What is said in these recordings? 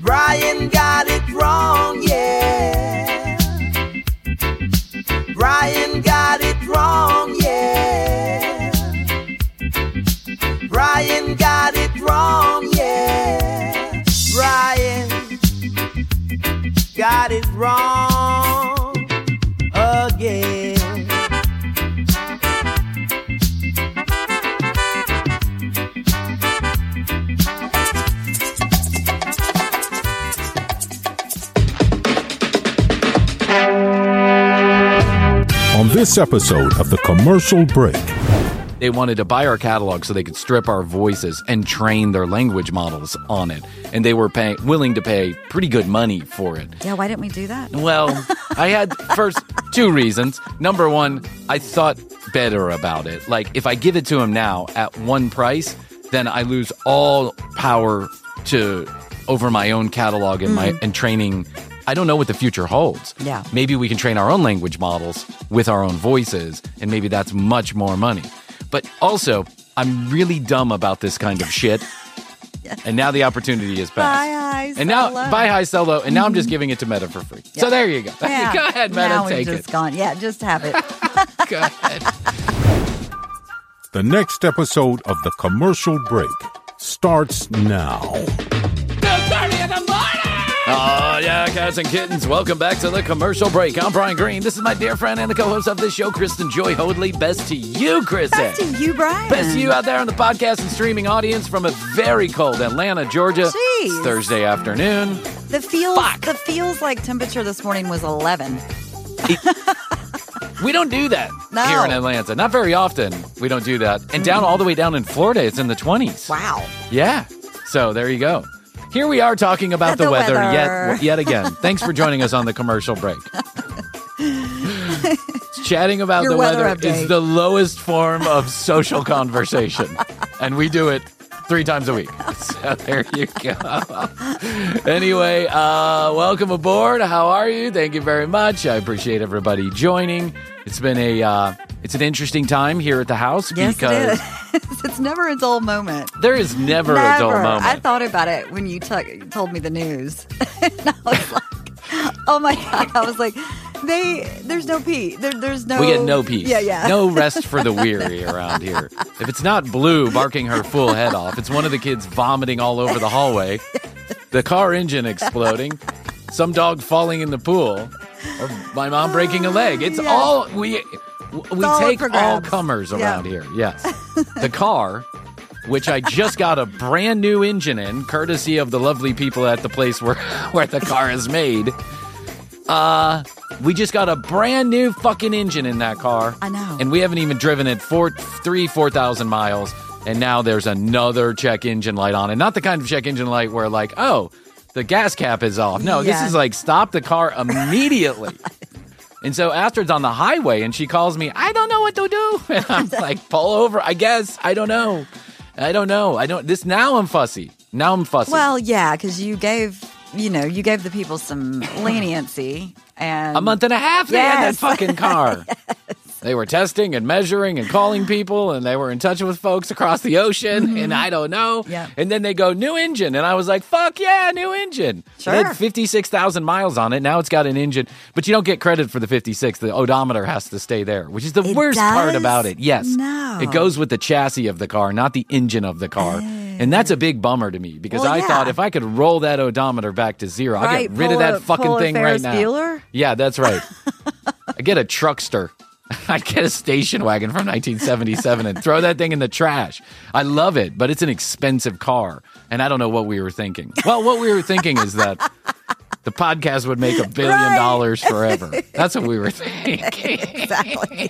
Brian got it wrong, yeah. Brian got it wrong, yeah. Brian got it wrong, yeah. Brian got it wrong again. On this episode of The Commercial Break. They wanted to buy our catalog so they could strip our voices and train their language models on it. And they were willing to pay pretty good money for it. Yeah, why didn't we do that? Well, I had first two reasons. Number one, I thought better about it. Like, if I give it to them now at one price, then I lose all power over my own catalog and training. I don't know what the future holds. Yeah. Maybe we can train our own language models with our own voices, and maybe that's much more money. But also, I'm really dumb about this kind of shit. Yes. And now the opportunity is passed. Buy high, sell low. And now I'm just giving it to Meta for free. Yeah. So there you go. Yeah. Go ahead, Meta, now take it. Yeah, just have it. Go ahead. The next episode of The Commercial Break starts now. 2:30 in the morning! Oh, yeah, cats and kittens. Welcome back to The Commercial Break. I'm Brian Green. This is my dear friend and the co-host of this show, Kristen Joy Hoadley. Best to you, Kristen. Best to you, Brian. Best to you out there on the podcast and streaming audience from a very cold Atlanta, Georgia. Jeez. It's Thursday afternoon. The feels like temperature this morning was 11. We don't do that here in Atlanta. Not very often we don't do that. And all the way down in Florida, it's in the 20s. Wow. Yeah. So there you go. Here we are talking about the weather yet again. Thanks for joining us on The Commercial Break. Chatting about the weather is the lowest form of social conversation. And we do it 3 times a week. So there you go. Anyway, welcome aboard. How are you? Thank you very much. I appreciate everybody joining. It's been it's an interesting time here at the house. Yes, because it is. It's never a dull moment. There is never a dull moment. I thought about it when you told me the news. And I was like, oh my God. I was like, there's no peace. There's no... We get no peace. Yeah. No rest for the weary around here. If it's not Blue barking her full head off, it's one of the kids vomiting all over the hallway, the car engine exploding, some dog falling in the pool, or my mom breaking a leg. It's all... We take all comers around here. Yes. The car, which I just got a brand new engine in, courtesy of the lovely people at the place where the car is made. We just got a brand new fucking engine in that car. I know. And we haven't even driven it 4,000 miles. And now there's another check engine light on it. Not the kind of check engine light where like, oh, the gas cap is off. No, This is like stop the car immediately. And so Astrid's on the highway and she calls me, I don't know what to do. And I'm like, pull over, I guess. I don't know. Now I'm fussy. Well, yeah, because you gave the people some leniency. And a month and a half they had that fucking car. Yes. They were testing and measuring and calling people, and they were in touch with folks across the ocean, and I don't know. Yeah. And then they go, new engine. And I was like, fuck yeah, new engine. Sure. It had 56,000 miles on it. Now it's got an engine. But you don't get credit for the 56. The odometer has to stay there, which is the worst part about it. Yes. No. It goes with the chassis of the car, not the engine of the car. And that's a big bummer to me, because I thought if I could roll that odometer back to zero, I'd get rid of that fucking thing right now. Bueller? Yeah, that's right. I get a truckster. I'd get a station wagon from 1977 and throw that thing in the trash. I love it, but it's an expensive car, and I don't know what we were thinking. Well, what we were thinking is that the podcast would make $1 billion forever. That's what we were thinking. Exactly.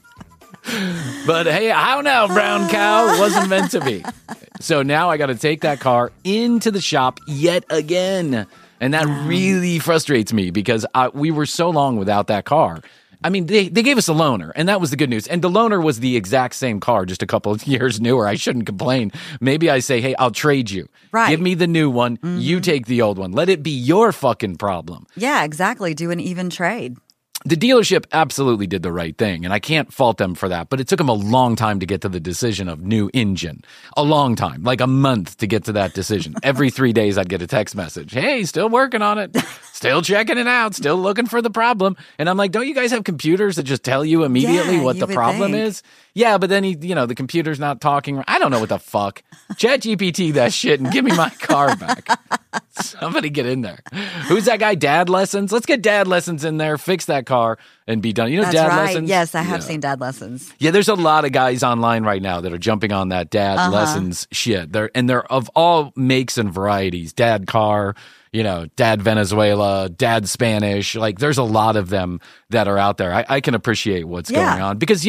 But hey, how now, brown cow? It wasn't meant to be. So now I got to take that car into the shop yet again. And that really frustrates me, because we were so long without that car. I mean, they gave us a loaner, and that was the good news. And the loaner was the exact same car, just a couple of years newer. I shouldn't complain. Maybe I say, hey, I'll trade you. Right. Give me the new one. Mm-hmm. You take the old one. Let it be your fucking problem. Yeah, exactly. Do an even trade. The dealership absolutely did the right thing, and I can't fault them for that, but it took them a long time to get to the decision of new engine. A long time, like a month to get to that decision. Every 3 days I'd get a text message. Hey, still working on it. Still checking it out. Still looking for the problem. And I'm like, don't you guys have computers that just tell you immediately what the problem is? Yeah, but then the computer's not talking. I don't know what the fuck. ChatGPT that shit and give me my car back. Somebody get in there. Who's that guy? Dad Lessons? Let's get Dad Lessons in there, fix that car, and be done. You know That's Dad right. Lessons? Yes, I have seen Dad Lessons. Yeah, there's a lot of guys online right now that are jumping on that Dad Lessons shit. They're of all makes and varieties. Dad car, Dad Venezuela, Dad Spanish. Like, there's a lot of them that are out there. I can appreciate what's going on because,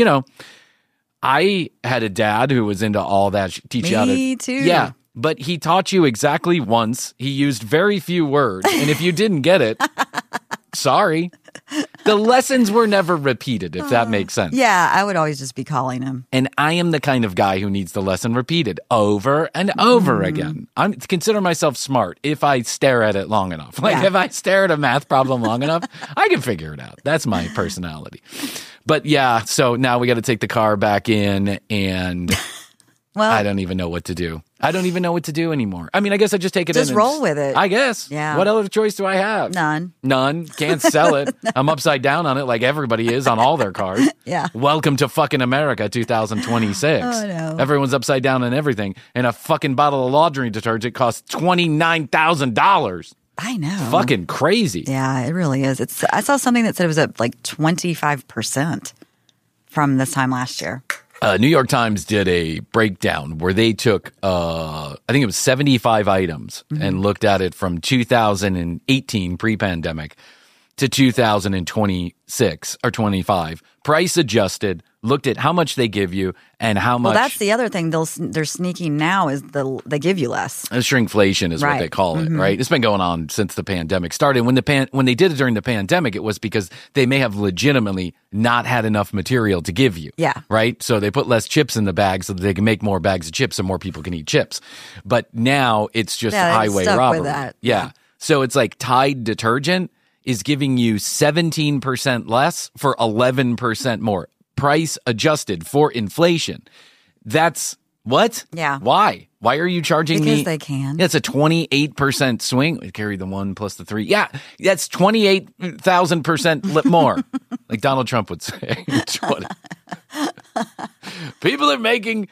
I had a dad who was into all that. Me too. Yeah. But he taught you exactly once. He used very few words. And if you didn't get it, sorry. The lessons were never repeated, if that makes sense. Yeah, I would always just be calling him. And I am the kind of guy who needs the lesson repeated over and over again. I consider myself smart if I stare at it long enough. If I stare at a math problem long enough, I can figure it out. That's my personality. But yeah, so now we got to take the car back in and I don't even know what to do. I don't even know what to do anymore. I mean, I guess I just take it in. Just roll with it. I guess. Yeah. What other choice do I have? None. Can't sell it. I'm upside down on it like everybody is on all their cars. Yeah. Welcome to fucking America 2026. Oh, no. Everyone's upside down on everything. And a fucking bottle of laundry detergent costs $29,000. I know. It's fucking crazy. Yeah, it really is. I saw something that said it was up like 25% from this time last year. New York Times did a breakdown where they took, I think it was 75 items and looked at it from 2018 pre-pandemic to 2026 or 25, price adjusted, looked at how much they give you and how much. Well, that's the other thing they're sneaking now is they give you less. Shrinkflation is what they call it, right? It's been going on since the pandemic started. When they did it during the pandemic, it was because they may have legitimately not had enough material to give you. Yeah. Right? So they put less chips in the bag so that they can make more bags of chips so more people can eat chips. But now it's just highway stuck robbery. with that. Yeah. So it's like Tide detergent is giving you 17% less for 11% more. Price adjusted for inflation. That's what? Yeah. Why? Why are you charging me? Because they can. That's a 28% swing. We carry the 1 plus the 3. Yeah, that's 28,000% more. Like Donald Trump would say. People are making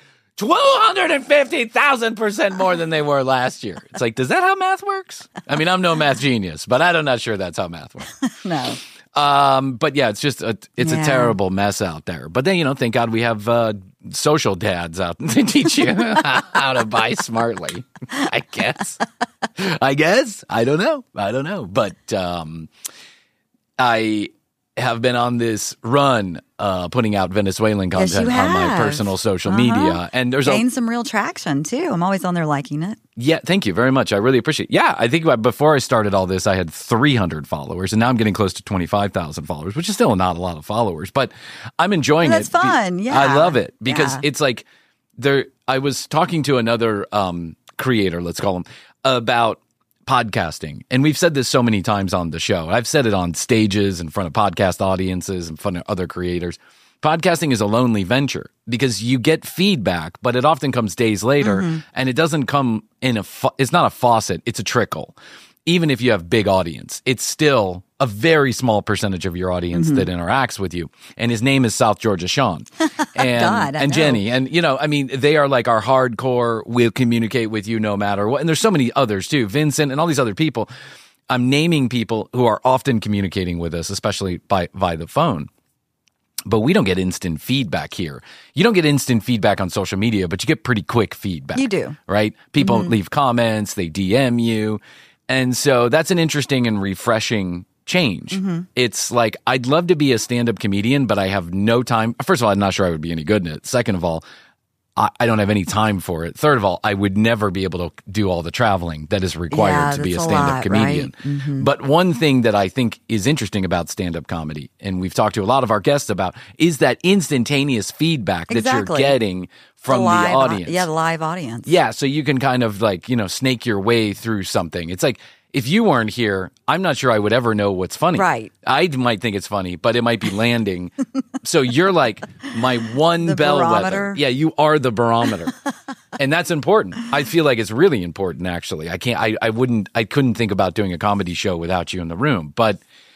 250,000% more than they were last year. It's like, is that how math works? I mean, I'm no math genius, but I'm not sure that's how math works. No. But yeah, it's just a terrible mess out there. But then, thank God we have social dads out to teach you how to buy smartly. I guess. I don't know. But I have been on this run putting out Venezuelan content on my personal social media. And there's gained some real traction too. I'm always on there liking it. Yeah, thank you very much. I really appreciate it. Yeah, I think before I started all this, I had 300 followers, and now I'm getting close to 25,000 followers, which is still not a lot of followers, but I'm enjoying it. That's fun, yeah. I love it because it's like I was talking to another creator, let's call him, about podcasting. And we've said this so many times on the show. I've said it on stages in front of podcast audiences, in front of other creators. Podcasting is a lonely venture because you get feedback, but it often comes days later and it doesn't come in it's not a faucet, it's a trickle. Even if you have big audience, it's still a very small percentage of your audience that interacts with you. And his name is South Georgia Sean and Jenny. And, they are like our hardcore, we'll communicate with you no matter what. And there's so many others too, Vincent and all these other people. I'm naming people who are often communicating with us, especially via the phone. But we don't get instant feedback here. You don't get instant feedback on social media, but you get pretty quick feedback. You do. Right? People leave comments, they DM you. And so that's an interesting and refreshing change. It's like, I'd love to be a stand-up comedian, but I have no time. First of all, I'm not sure I would be any good in it. Second of all, I don't have any time for it. Third of all, I would never be able to do all the traveling that is required to be a stand-up comedian. Right? But one thing that I think is interesting about stand-up comedy, and we've talked to a lot of our guests about, is that instantaneous feedback that you're getting from the audience. The live audience. Yeah, so you can kind of snake your way through something. It's like, if you weren't here, I'm not sure I would ever know what's funny. Right. I might think it's funny, but it might be landing. So you're like my one The bellwether. barometer. Yeah, you are the barometer. And that's important. I feel like it's really important, actually. I couldn't think about doing a comedy show without you in the room. But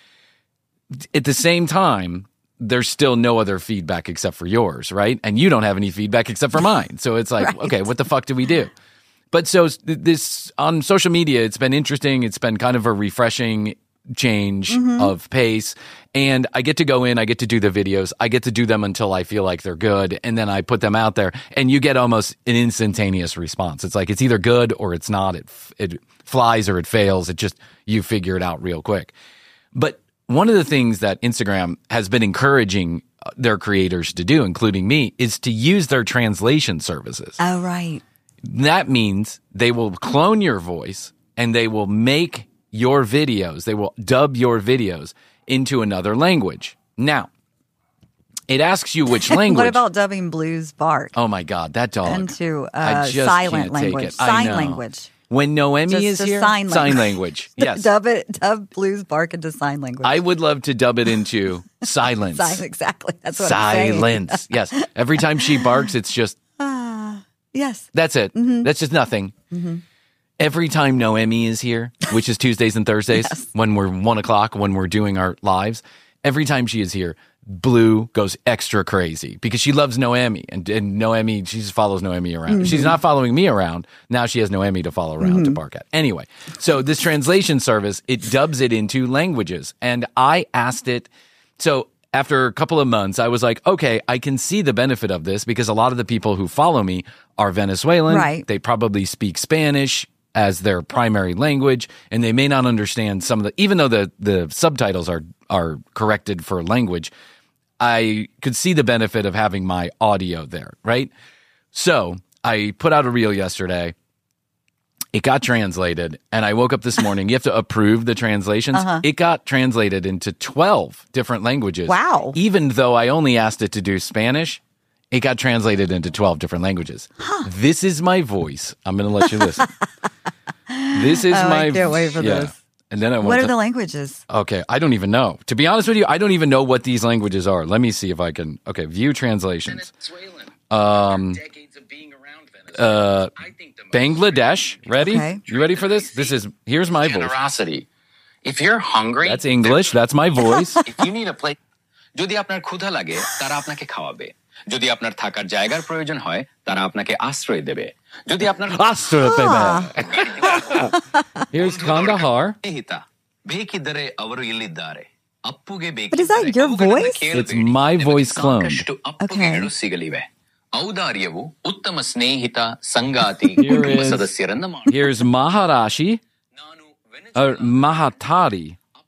at the same time, there's still no other feedback except for yours, right? And you don't have any feedback except for mine. So it's like, Right. okay, what the fuck do we do? But so this on social media, it's been interesting. It's been kind of a refreshing change of pace. And I get to go in, I get to do the videos. I get to do them until I feel like they're good. And then I put them out there and you get almost an instantaneous response. It's like, it's either good or it's not. It flies or it fails. It just, you figure it out real quick. But one of the things that Instagram has been encouraging their creators to do, including me, is to use their translation services. Oh, right. That means they will clone your voice and they will make your videos, they will dub your videos into another language. Now, it asks you which language. What about dubbing Blues Bark Oh my God, that dog. into I just silent can't take language? it. I Sign know. language. When Noemi Just is a here, sign language. language. Yes. Dub Blues Bark into sign language. I would love to dub it into silence. Exactly. That's what I'm saying. Silence. Yes. Every time she barks, it's just, Yes. that's it. That's just nothing. Every time Noemi is here, which is Tuesdays and Thursdays, when we're 1 o'clock, when we're doing our lives, every time she is here, Blue goes extra crazy because she loves Noemi. And Noemi, she just follows Noemi around. She's not following me around. Now she has Noemi to follow around to bark at. Anyway, so this translation service, it dubs it into languages. And I asked it, so after a couple of months, I was like, okay, I can see the benefit of this because a lot of the people who follow me are Venezuelan. Right. They probably speak Spanish as their primary language, and they may not understand some of the, even though the subtitles are corrected for language, I could see the benefit of having my audio there, right? So I put out a reel yesterday. It got translated, and I woke up this morning. You have to approve the translations. It got translated into 12 different languages. Wow. Even though I only asked it to do Spanish, it got translated into 12 different languages. This is my voice. I'm going to let you listen. This is my... I can't wait for this. And then I What went are to, the languages? Okay, I don't even know. To be honest with you, I don't even know what these languages are. Let me see if I can... Okay, view translations. Bangladesh. Ready? Okay. You ready for this? Here's my voice. Generosity. If you're hungry, That's English. That's my voice. if you need a plate, যদি আপনার ক্ষুধা লাগে তারা আপনাকে খাওয়াবে যদি আপনার থাকার জায়গার প্রয়োজন হয় তারা আপনাকে আশ্রয় দেবে যদি আপনার Astro, baby. Here's Kandahar. ಸ್ನೇಹಿತ ಬೇಕಿದ್ದರೆ ಅವರು ಇಲ್ಲಿದ್ದಾರೆ ಅಪ್ಪುಗೆ But is that your voice? It's my voice cloned. ಸಾಕಷ್ಟು Okay. ಅಪ್ಪುಗೆಗಳು ಸಿಗಲಿವೆ ಔದಾರ್ಯವು ಉತ್ತಮ ಸ್ನೇಹಿತ ಸಂಗಾತಿ Here ಕುಟುಂಬ is- ಸದಸ್ಯರನ್ನ ಮಾಡುತ್ತೆ Here's Maharashi. ನಾನು Mahatari.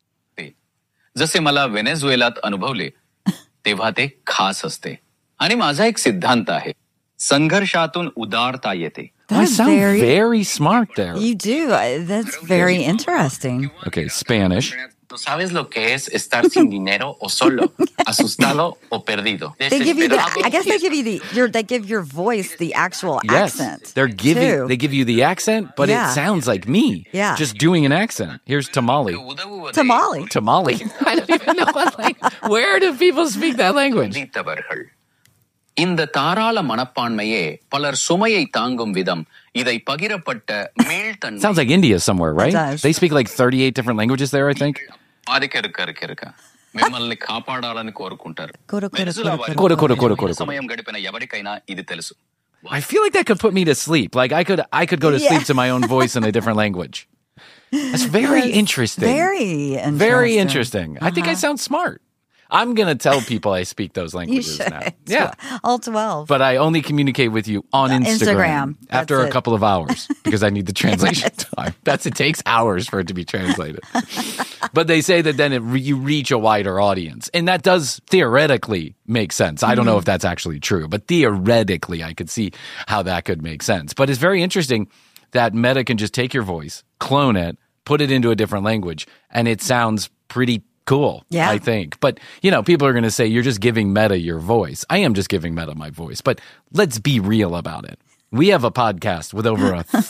जसे मला व्हेनेझुएलात अनुभवले तेव्हा ते खास असते आणि माझा एक सिद्धांत आहे संघर्षातून उदारता येते I That's sound very- very smart there. You do. That's very interesting. Okay, Spanish. ¿Tú sabes lo que es estar sin dinero o solo, asustado o perdido? They give you the. Desesperado I guess they y give you they give your voice the actual Yes, accent. they give you the accent, but Yeah. it sounds like me. Yeah. Just doing an accent. Here's Tamale. உதவுவதே Tamale. Tamale. I don't even know what language. Where do people speak that language? படித்தவர்கள். இந்த தாராள மனப்பான்மையே பலர் சுமையை தாங்கும் விதம் இதை பகிரப்பட்ட மீள்தன்மை Sounds like India somewhere, right? does. They speak like 38 different languages there, I think. ఆదికెరక మిమ్మల్ని కాపాడాలని కోరుకుంటారు Koru, koru, వెనిజులా koru, వారి koru, koru, koru, koru, koru. సమయం గడిపిన ఎవరికైనా ఇది తెలుసు I feel like that could put me to sleep. Like I could go to sleep to my own voice in a different language. That's very Yes, interesting. Very interesting. Very interesting. I think I sound smart. I'm going to tell people I speak those You languages should. now. Yeah. All 12. But I only communicate with you on Instagram after That's a it. couple of hours because I need the translation time. It takes hours for it to be translated. But they say that then you reach a wider audience. And that does theoretically make sense. I don't know if that's actually true, but theoretically I could see how that could make sense. But it's very interesting that Meta can just take your voice, clone it, put it into a different language, and it sounds pretty cool, Yeah. I think. But, people are going to say, you're just giving Meta your voice. I am just giving Meta my voice. But let's be real about it. We have a podcast with over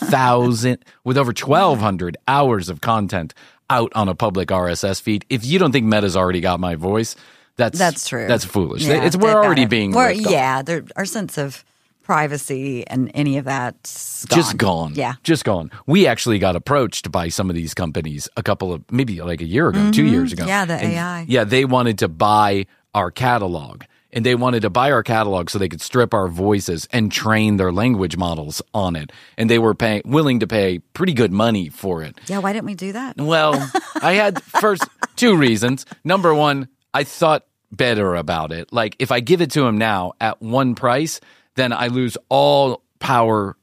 1,200 hours of content out on a public RSS feed. If you don't think Meta's already got my voice, that's true. That's foolish. Yeah, we're already being ripped off. Yeah, our sense of privacy and any of that's gone. Just gone. Yeah. Just gone. We actually got approached by some of these companies maybe like a year ago, 2 years ago. Yeah, AI. Yeah, they wanted to buy our catalog. And they wanted to buy our catalog so they could strip our voices and train their language models on it. And they were willing to pay pretty good money for it. Yeah, why didn't we do that? Well, I had first 2 reasons. Number one, I thought better about it. Like, if I give it to them now at one price, then I lose all power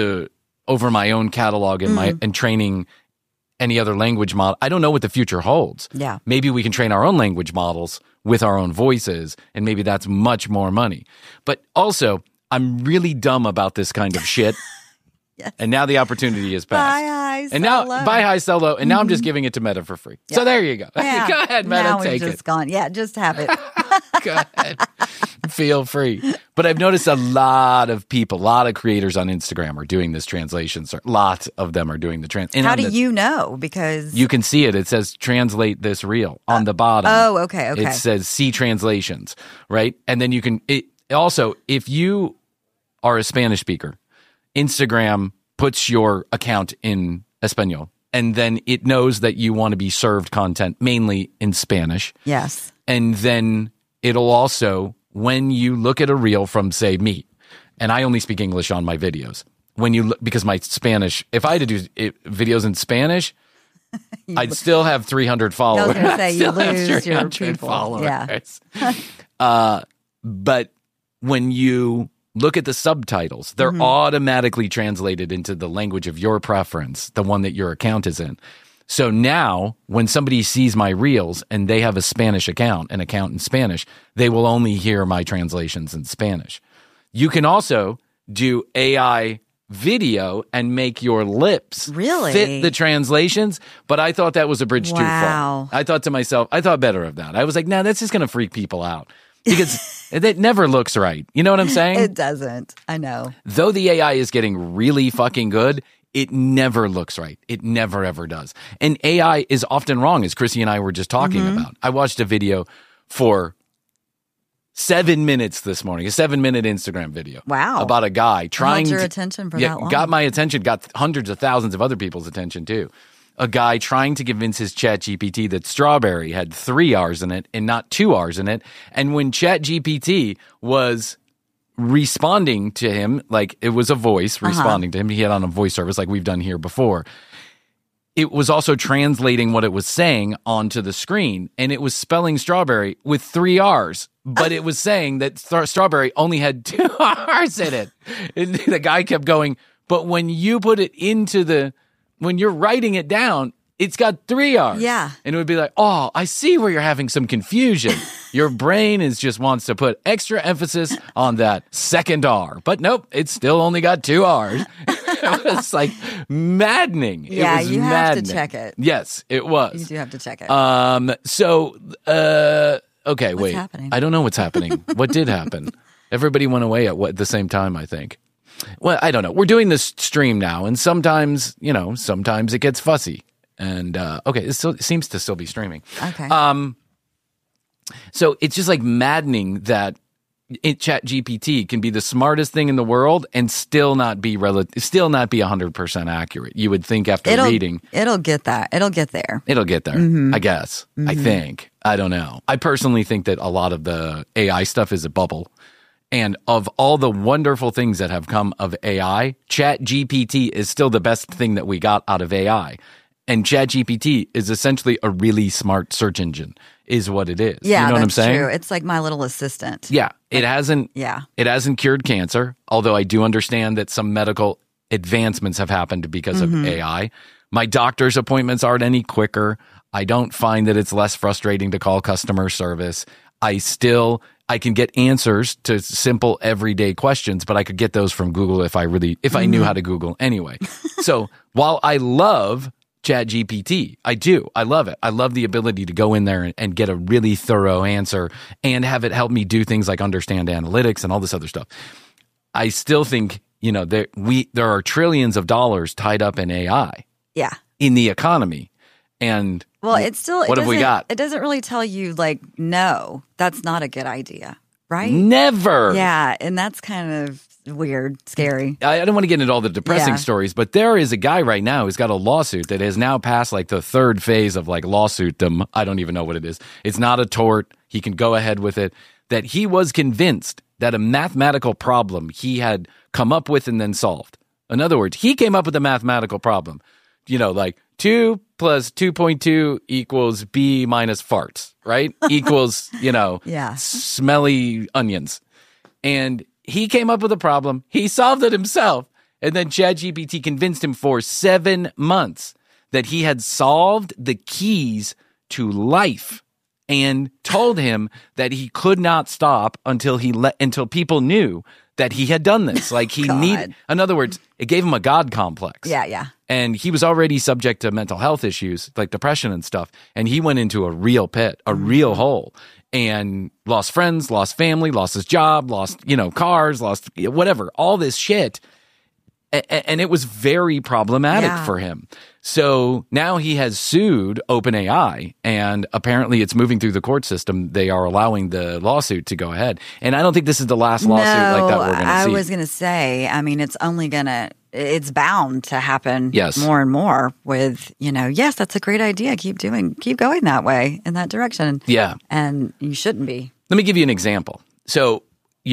over my own catalog and training any other language model. I don't know what the future holds. Yeah. Maybe we can train our own language models with our own voices, and maybe that's much more money. But also, I'm really dumb about this kind of shit. Yes. And now the opportunity is passed. Buy high, and sell now low. buy high, sell low. And now I'm just giving it to Meta for free. Yeah. So there you go. Yeah. Go ahead, Meta, now take we've just it. gone. Yeah, just have it. Go ahead. Feel free. But I've noticed a lot of creators on Instagram are doing this translation. Lots of them are doing the translation. How do you know? Because you can see it. It says translate this reel on the bottom. Oh, okay. It says see translations, right? And then you can also, if you are a Spanish speaker, Instagram puts your account in Espanol, and then it knows that you want to be served content mainly in Spanish. Yes. And then it'll also, when you look at a reel from, say, me, and I only speak English on my videos, because my Spanish, if I had to do videos in Spanish, I'd still have 300 followers. I was going to say, you I'd still have lose your 300 people. followers. Yeah. But when you look at the subtitles, they're automatically translated into the language of your preference, the one that your account is in. So now when somebody sees my reels and they have a Spanish account, an account in Spanish, they will only hear my translations in Spanish. You can also do AI video and make your lips fit the translations, but I thought that was a bridge too far. I thought to myself, I thought better of that. I was like, nah, that's just going to freak people out. Because it never looks right. You know what I'm saying? It doesn't. I know. Though the AI is getting really fucking good, it never looks right. It never, ever does. And AI is often wrong, as Chrissy and I were just talking about. I watched a video for 7 minutes this morning, a 7-minute Instagram video. Wow. About a guy trying to... Held your attention for that long? Got my attention, got hundreds of thousands of other people's attention too. A guy trying to convince his ChatGPT that strawberry had 3 R's in it and not 2 R's in it. And when ChatGPT was responding to him, like it was a voice responding to him, he had on a voice service like we've done here before. It was also translating what it was saying onto the screen, and it was spelling strawberry with 3 R's, but it was saying that strawberry only had 2 R's in it. And the guy kept going, but when you put it when you're writing it down, it's got 3 R's. Yeah. And it would be like, oh, I see where you're having some confusion. Your brain just wants to put extra emphasis on that second R. But nope, it's still only got 2 R's. It was like maddening. Yeah, it was you maddening. have to check it. Yes, it was. You do have to check it. Okay, wait. Happening? I don't know what's happening. What did happen? Everybody went away at the same time, I think. Well, I don't know. We're doing this stream now, and sometimes it gets fussy. And okay, it seems to still be streaming. Okay. So it's just like maddening that ChatGPT can be the smartest thing in the world and still not be 100% accurate. You would think after reading, it'll get that. It'll get there. It'll get there. I guess. I think. I don't know. I personally think that a lot of the AI stuff is a bubble. And of all the wonderful things that have come of AI, ChatGPT is still the best thing that we got out of AI. And ChatGPT is essentially a really smart search engine, is what it is. Yeah, you know what I'm saying? True. It's like my little assistant. Yeah, it hasn't cured cancer, although I do understand that some medical advancements have happened because of AI. My doctor's appointments aren't any quicker. I don't find that it's less frustrating to call customer service. I can get answers to simple everyday questions, but I could get those from Google if I knew how to Google anyway. So while I love ChatGPT, I love it. I love the ability to go in there and get a really thorough answer and have it help me do things like understand analytics and all this other stuff. I still think there are trillions of dollars tied up in AI Yeah. in the economy. And Well, it's still. what have we got? It doesn't really tell you, like, no, that's not a good idea, right? Never. Yeah, and that's kind of weird, scary. I don't want to get into all the depressing Yeah. stories, but there is a guy right now who's got a lawsuit that has now passed like the third phase of like lawsuitdom. I don't even know what it is. It's not a tort. He can go ahead with it. That he was convinced that a mathematical problem he had come up with and then solved. In other words, he came up with a mathematical problem. Like 2 plus 2.2 equals B minus farts, right? Equals, Yeah. smelly onions. And he came up with a problem. He solved it himself. And then ChatGPT convinced him for 7 months that he had solved the keys to life and told him that he could not stop until people knew that he had done this. Like he God. in other words, it gave him a God complex. Yeah. And he was already subject to mental health issues like depression and stuff. And he went into a real pit, a real hole, and lost friends, lost family, lost his job, lost, cars, lost whatever, all this shit. And it was very problematic Yeah. for him. So now he has sued OpenAI, and apparently it's moving through the court system. They are allowing the lawsuit to go ahead. And I don't think this is the last lawsuit like that we're going to see. I was going to say, I mean, it's bound to happen Yes. more and more with, yes, that's a great idea. Keep going that way, in that direction. Yeah. And you shouldn't be. Let me give you an example. So,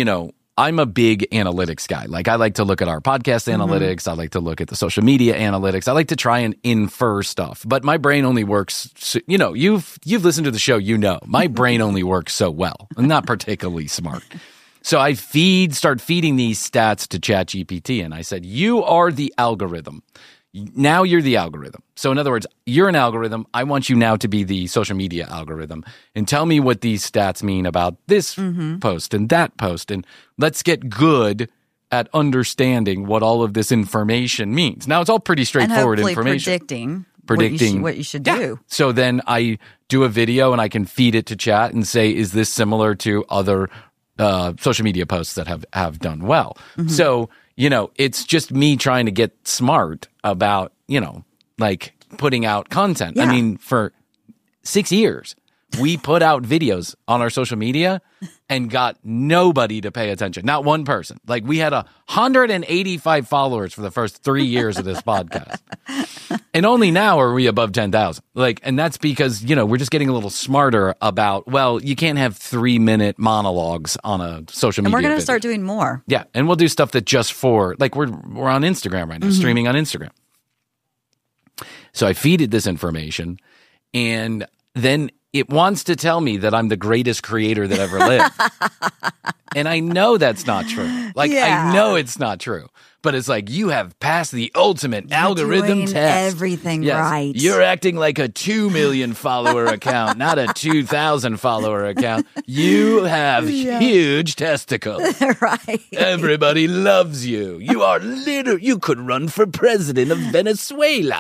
I'm a big analytics guy. Like I like to look at our podcast analytics. I like to look at the social media analytics. I like to try and infer stuff, but my brain only works. You've listened to the show. My brain only works so well. I'm not particularly smart. So I start feeding these stats to ChatGPT, and I said, "You are the algorithm. Now you're the algorithm. So in other words, you're an algorithm. I want you now to be the social media algorithm and tell me what these stats mean about this post and that post. And let's get good at understanding what all of this information means." Now it's all pretty straightforward and information. predicting what you should do. So then I do a video and I can feed it to chat and say, is this similar to other social media posts that have done well? So, it's just me trying to get smart about, like putting out content. Yeah. I mean, for 6 years, we put out videos on our social media and got nobody to pay attention. Not one person. Like we had 185 followers for the first 3 years of this podcast. And only now are we above 10,000. And that's because, we're just getting a little smarter about, well, you can't have 3-minute monologues on a social media And we're going video. to start doing more. Yeah, and we'll do stuff that just for we're on Instagram right now, streaming on Instagram. So I feed it this information, and then it wants to tell me that I'm the greatest creator that ever lived. And I know that's not true. Yeah. I know it's not true. But it's like, you have passed the ultimate algorithm doing test. everything Yes. right. You're acting like a 2 million follower account, not a 2,000 follower account. You have huge testicles. Right. Everybody loves you. You are you could run for president of Venezuela.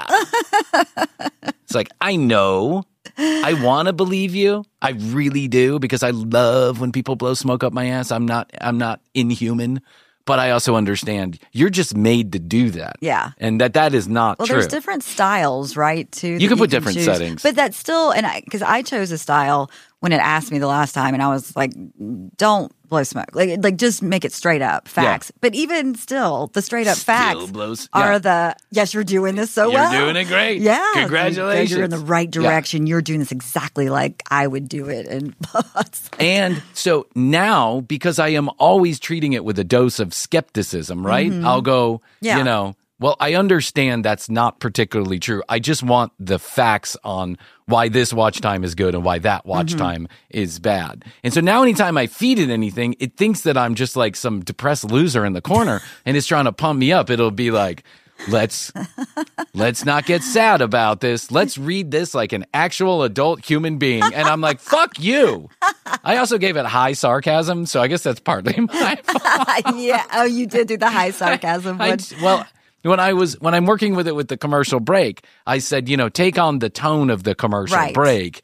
It's like, I know. I want to believe you. I really do, because I love when people blow smoke up my ass. I'm not inhuman, but I also understand you're just made to do that. Yeah. And that is not Well, true. there's different styles, right? Too. You can put different choose. settings. But that's still, because I chose a style when it asked me the last time, and I was like, don't blow smoke. Like just make it straight up facts. Yeah. But even still, the straight up facts blows- are yes, you're doing this so You're well. doing it great. Yeah. Congratulations. You're in the right Yeah. direction. You're doing this exactly like I would do it. And And so now, because I am always treating it with a dose of skepticism, right? I'll go, Yeah. well, I understand that's not particularly true. I just want the facts on why this watch time is good and why that watch time is bad. And so now anytime I feed it anything, it thinks that I'm just like some depressed loser in the corner and it's trying to pump me up. It'll be like, let's not get sad about this. Let's read this like an actual adult human being. And I'm like, fuck you. I also gave it high sarcasm, so I guess that's partly my fault. yeah. Oh, you did do the high sarcasm one. When I'm working with it with the commercial break, I said, take on the tone of the commercial Right. break.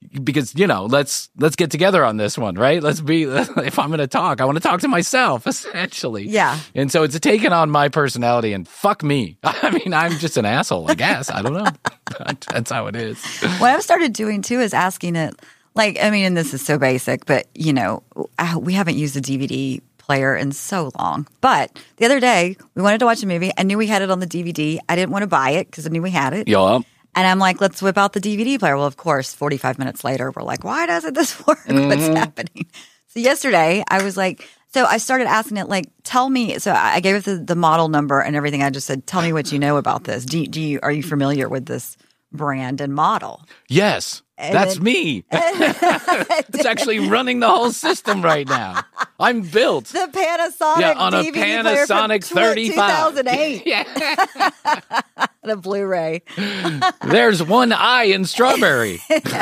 because, let's get together on this one, right? If I'm going to talk, I want to talk to myself, essentially. Yeah. And so it's taken on my personality, and fuck me. I mean, I'm just an asshole, I guess. I don't know. That's how it is. What I've started doing too is asking it, and this is so basic, but we haven't used a DVD player in so long. But the other day, we wanted to watch a movie. I knew we had it on the DVD. I didn't want to buy it because I knew we had it. Yeah. And I'm like, let's whip out the DVD player. Well, of course, 45 minutes later, we're like, why doesn't this work? What's happening? So yesterday, I was like, so I started asking it, tell me. So I gave it the model number and everything. I just said, tell me what you know about this. Are you familiar with this brand and model? Yes. That's me. It's actually running the whole system right now. I'm built. The Panasonic on a DVD Panasonic player 35. 2008. Yeah. The Blu-ray. There's one eye in strawberry.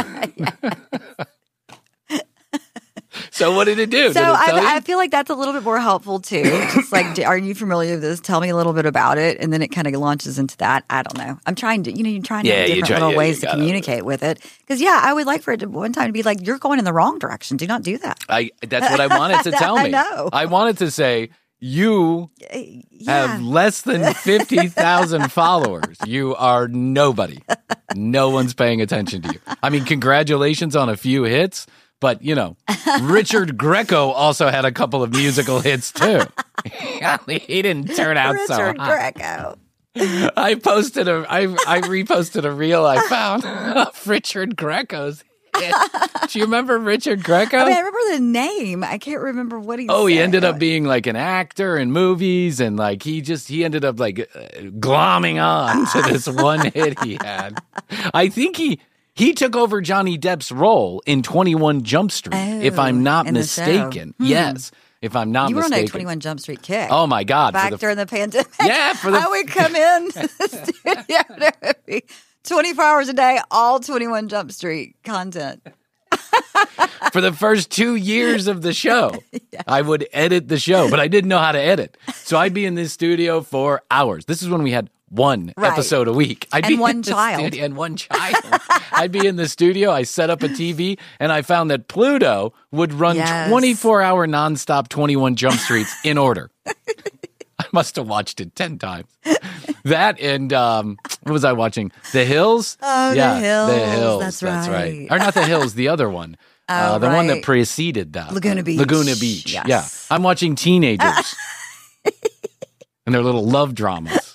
So what did it do? So Did it tell you? I feel like that's a little bit more helpful too. Just are you familiar with this? Tell me a little bit about it, and then it kind of launches into that. I don't know. I'm trying to, you're trying to have different little ways to communicate with it. Because I would like for it to one time to be like, you're going in the wrong direction. Do not do that. That's what I wanted to tell me. I know. I wanted to say, you have less than 50,000 followers. You are nobody. No one's paying attention to you. I mean, congratulations on a few hits. But, Richard Greco also had a couple of musical hits, too. He didn't turn out so hot. Richard Greco. I reposted a reel I found of Richard Greco's hit. Do you remember Richard Greco? I remember the name. I can't remember what he said. Oh, he ended up being like an actor in movies, and he ended up glomming on to this one hit he had. I think he took over Johnny Depp's role in 21 Jump Street, if I'm not mistaken. Yes, if I'm not mistaken. You were on a 21 Jump Street kick. Oh, my God. Back during the pandemic. Yeah. I would come in the studio. There would be 24 hours a day, all 21 Jump Street content. For the first 2 years of the show, I would edit the show, but I didn't know how to edit. So I'd be in this studio for hours. This is when we had one episode a week. And one child. I'd be in the studio. I set up a TV, and I found that Pluto would run 24-hour nonstop 21 Jump Streets in order. I must have watched it 10 times. That and what was I watching? The Hills? Oh, yeah, The Hills. That's right. Or not The Hills, the other one. The one that preceded that. Laguna Beach. Laguna Beach. Yes. Yeah. I'm watching teenagers and their little love dramas.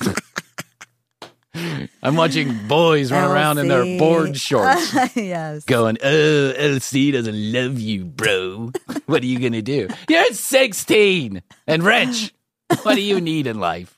I'm watching boys run around in their board shorts. Yes. Going, oh, LC doesn't love you, bro. What are you going to do? You're 16 and rich. What do you need in life?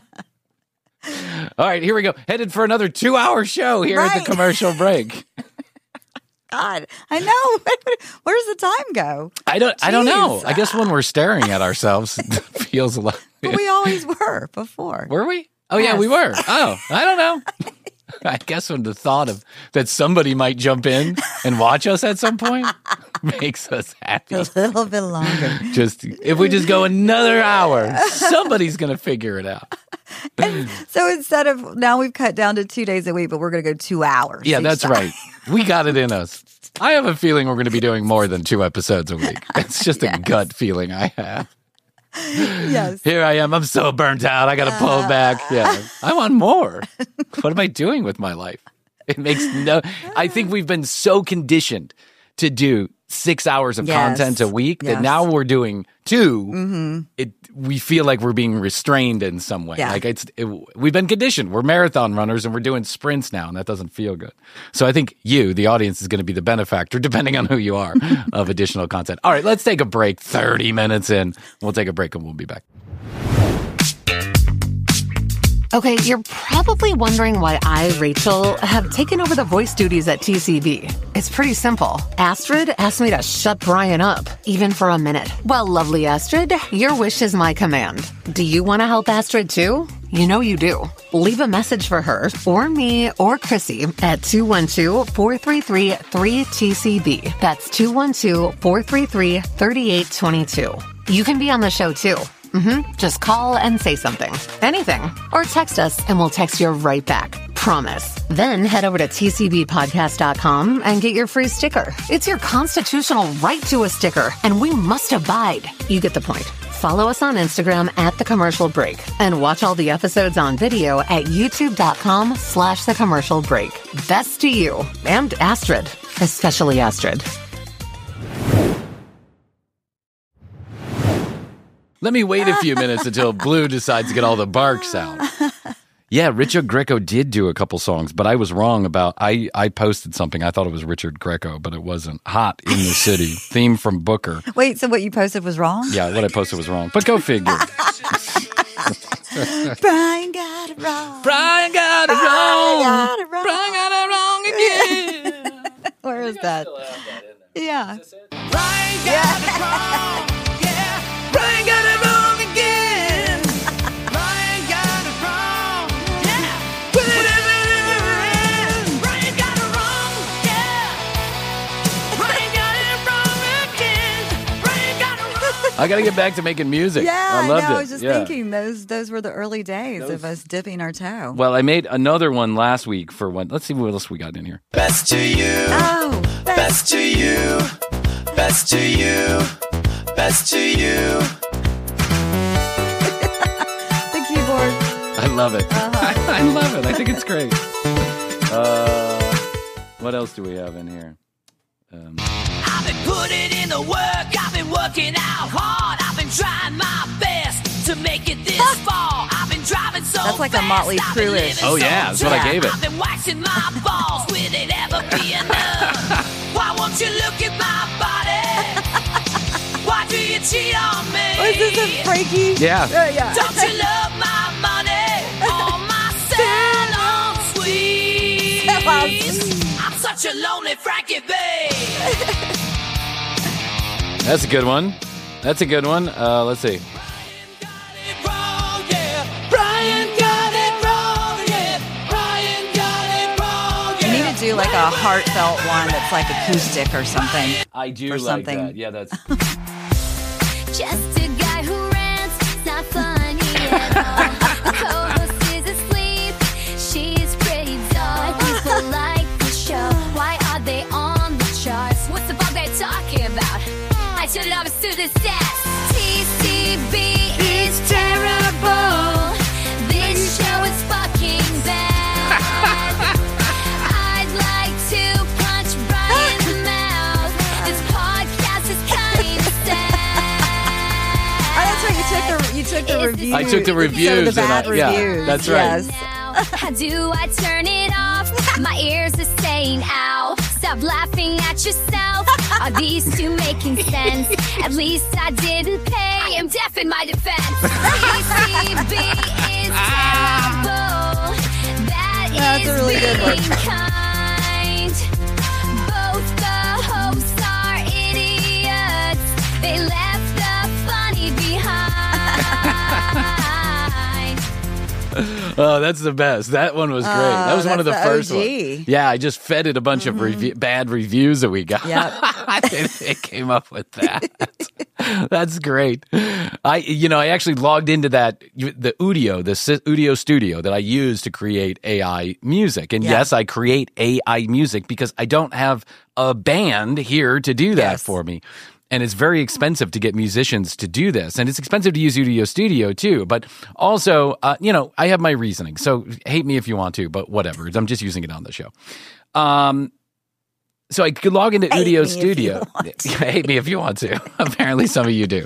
All right, here we go. Headed for another 2-hour show here at the commercial break. God, I know. Where does the time go? I don't know. I guess when we're staring at ourselves, it feels a lot. But we always were before. Were we? Oh, yeah, we were. Oh, I don't know. I guess when the thought of that somebody might jump in and watch us at some point makes us happy. A little bit longer. If we just go another hour, somebody's going to figure it out. And so instead of, now we've cut down to 2 days a week, but we're going to go 2 hours. Yeah, that's right. We got it in us. I have a feeling we're going to be doing more than 2 episodes a week. It's just a gut feeling I have. Yes. Here I am. I'm so burnt out. I got to pull back. Yeah. I want more. What am I doing with my life? It makes I think we've been so conditioned to do 6 hours of content a week that now we're doing 2. Mm-hmm. We feel like we're being restrained in some way. Yeah. Like we've been conditioned. We're marathon runners and we're doing sprints now, and that doesn't feel good. So I think you, the audience, is going to be the benefactor, depending on who you are, of additional content. All right, let's take a break. 30 minutes in. We'll take a break and we'll be back. Okay, you're probably wondering why I, Rachel, have taken over the voice duties at TCB. It's pretty simple. Astrid asked me to shut Brian up, even for a minute. Well, lovely Astrid, your wish is my command. Do you want to help Astrid too? You know you do. Leave a message for her, or me, or Chrissy at 212-433-3TCB. That's 212-433-3822. You can be on the show too. Just call and say something. Anything. Or text us and we'll text you right back. promise. Then head over to tcbpodcast.com and get your free sticker. It's your constitutional right to a sticker, and we must abide. You get the point. Follow us on Instagram at The Commercial Break and watch all the episodes on video at youtube.com/The Commercial Break. Best to you and Astrid, especially Astrid. Let me wait a few minutes until Blue decides to get all the barks out. Yeah, Richard Greco did do a couple songs, but I was wrong about, I posted something. I thought it was Richard Greco, but it wasn't. Hot in the City, theme from Booker. Wait, so what you posted was wrong? Yeah, what I posted was wrong, but go figure. Brian got it wrong. Brian got it wrong. Brian got it wrong again. Where is that? Yeah. Brian got it wrong. Yeah. Brian got it wrong again. Brian got it wrong. Yeah. Whatever it is. Brian got it wrong. Yeah. Brian got it wrong again. Brian got it wrong. I got to get back to making music. Yeah, I loved it. I was just thinking those were the early days of us dipping our toe. Well, I made another one last week for one. Let's see what else we got in here. Best to you. Oh, Best to you. Best to you. Best to you. the keyboard. I love it. I love it. I think it's great. What else do we have in here? I've been putting in the work, I've been working out hard, I've been trying my best to make it this far. I've been driving so That's like a Motley fast, I've been Crue-ish. living Oh, yeah, that's what I gave it. I've been waxing my balls, will it ever be enough? Why won't you look at my body? Why do you cheat on me? Was this a Frankie? Yeah. Yeah. Don't you love my money or my salon suites? I'm such a lonely Frankie, babe. That's a good one. That's a good one. Let's see. You need to do like a heartfelt one that's like acoustic or something. I do Or like something. that. Yeah, that's. Just a guy who rants, not funny at all. The co-host is asleep, she's pretty dull. People like the show, why are they on the charts? What's the fuck they talking about? I should have understood this stats. TCB is terrible. This show is fucking bad. I'd like to punch Brian in the mouth. This podcast is kind of sad. Oh, that's right. You took the reviews. I took the reviews. So the bad and yeah, reviews. that's right. Yes. Now, how do I turn it off? My ears are saying ow. Stop laughing at yourself. Are these two making sense? At least I didn't pay. I am deaf in my defense. TCB is terrible. That's a really good one. being kind. Both the hosts are idiots. They left the funny behind. Oh, that's the best. That one was great. That was one of the that's first the ones. OG. Yeah, I just fed it a bunch of bad reviews that we got. Yep. it came up with that. That's great. I actually logged into the Udio studio that I use to create AI music. And Yeah. yes, I create AI music because I don't have a band here to do that Yes. for me. And it's very expensive to get musicians to do this. And it's expensive to use Udio Studio too. But also, I have my reasoning. So hate me if you want to, but whatever. I'm just using it on the show. So I could log into Hate me Udio if you Studio. want to. Hate me if you want to. Apparently some of you do.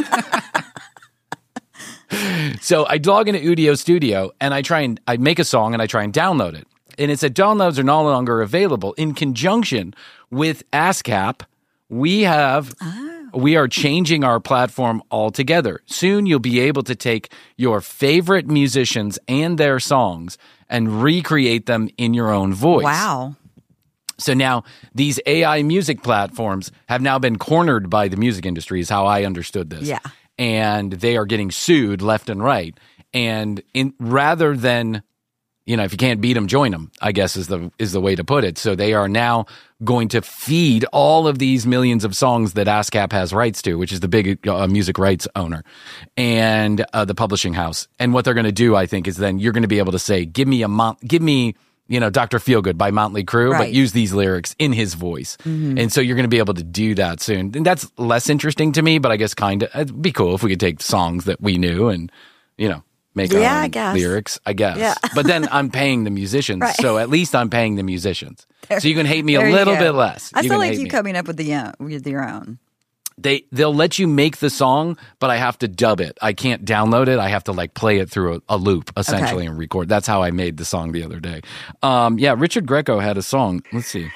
So I log into Udio Studio and I make a song and I try and download it. And it said downloads are no longer available. In conjunction with ASCAP, we are changing our platform altogether. Soon you'll be able to take your favorite musicians and their songs and recreate them in your own voice. Wow. So now these AI music platforms have now been cornered by the music industry is how I understood this. Yeah. And they are getting sued left and right. And rather than, if you can't beat them, join them, I guess is the way to put it. So they are now going to feed all of these millions of songs that ASCAP has rights to, which is the big music rights owner, and the publishing house. And what they're going to do, I think, is then you're going to be able to say, give me Dr. Feelgood by Motley Crue, but Right. use these lyrics in his voice. And so you're going to be able to do that soon. And that's less interesting to me, but I guess kind of, it'd be cool if we could take songs that we knew and, make our Yeah, I own guess. lyrics, I guess. Yeah. But then I'm paying the musicians. Right. So at least I'm paying the musicians. So you can hate me a There you little go. bit less. I You feel can like hate you me. coming up with your own. They'll let you make the song, but I have to dub it. I can't download it. I have to play it through a loop essentially and record. That's how I made the song the other day. Richard Greco had a song. Let's see.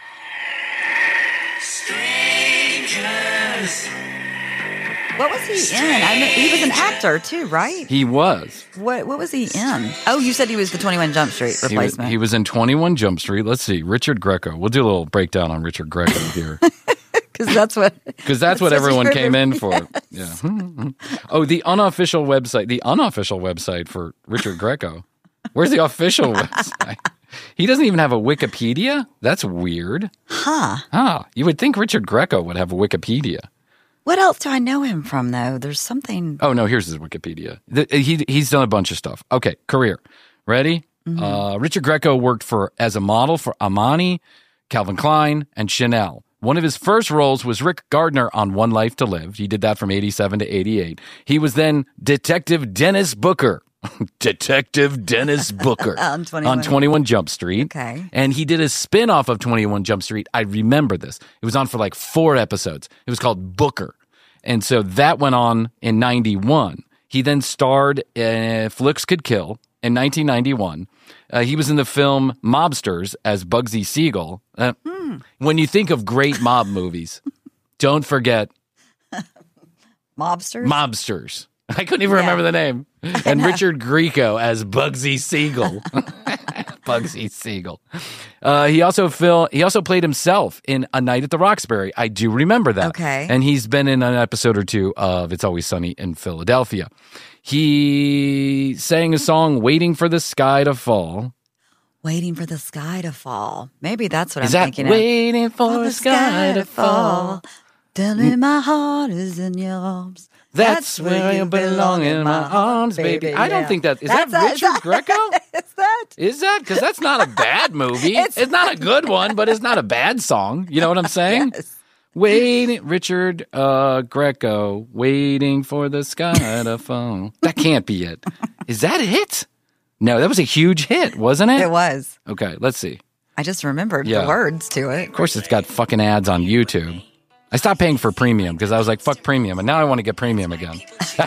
What was he in? He was an actor too, right? He was. What was he in? Oh, you said he was the 21 Jump Street replacement. He was in 21 Jump Street. Let's see. Richard Greco. We'll do a little breakdown on Richard Greco here. Because that's what What everyone came in for. Yeah. Oh, the unofficial website for Richard Greco. Where's the official website? He doesn't even have a Wikipedia? That's weird. Huh. You would think Richard Greco would have a Wikipedia. What else do I know him from, though? There's something. Oh, no, here's his Wikipedia. He's done a bunch of stuff. Okay, career. Ready? Richard Greco worked as a model for Armani, Calvin Klein, and Chanel. One of his first roles was Rick Gardner on One Life to Live. He did that from 87 to 88. He was then Detective Dennis Booker. Detective Dennis Booker On 21. on 21 Jump Street. Okay. And he did a spin-off of 21 Jump Street. I remember this. It was on for 4 episodes. It was called Booker. And so that went on in 91. He then starred If Looks Could Kill in 1991. He was in the film Mobsters as Bugsy Siegel. When you think of great mob movies, don't forget Mobsters? Mobsters. I couldn't even remember the name. And Richard Grieco as Bugsy Siegel. Bugsy Siegel. He also played himself in A Night at the Roxbury. I do remember that. Okay. And he's been in an episode or two of It's Always Sunny in Philadelphia. He sang a song, Waiting for the Sky to Fall. Waiting for the sky to fall. Maybe that's what Is I'm that thinking Waiting for the Sky to Fall? Tell me my heart is in your arms. That's where you belong in my arms, baby. I don't think that... Is that Richard Greco? Is that? Because that's not a bad movie. It's not a good one, but it's not a bad song. You know what I'm saying? Yes. Richard Greco, waiting for the sky to fall. That can't be it. Is that it? No, that was a huge hit, wasn't it? It was. Okay, let's see. I just remembered Yeah. the words to it. Of course, it's got fucking ads on YouTube. I stopped paying for premium because I was like, fuck premium. And now I want to get premium again.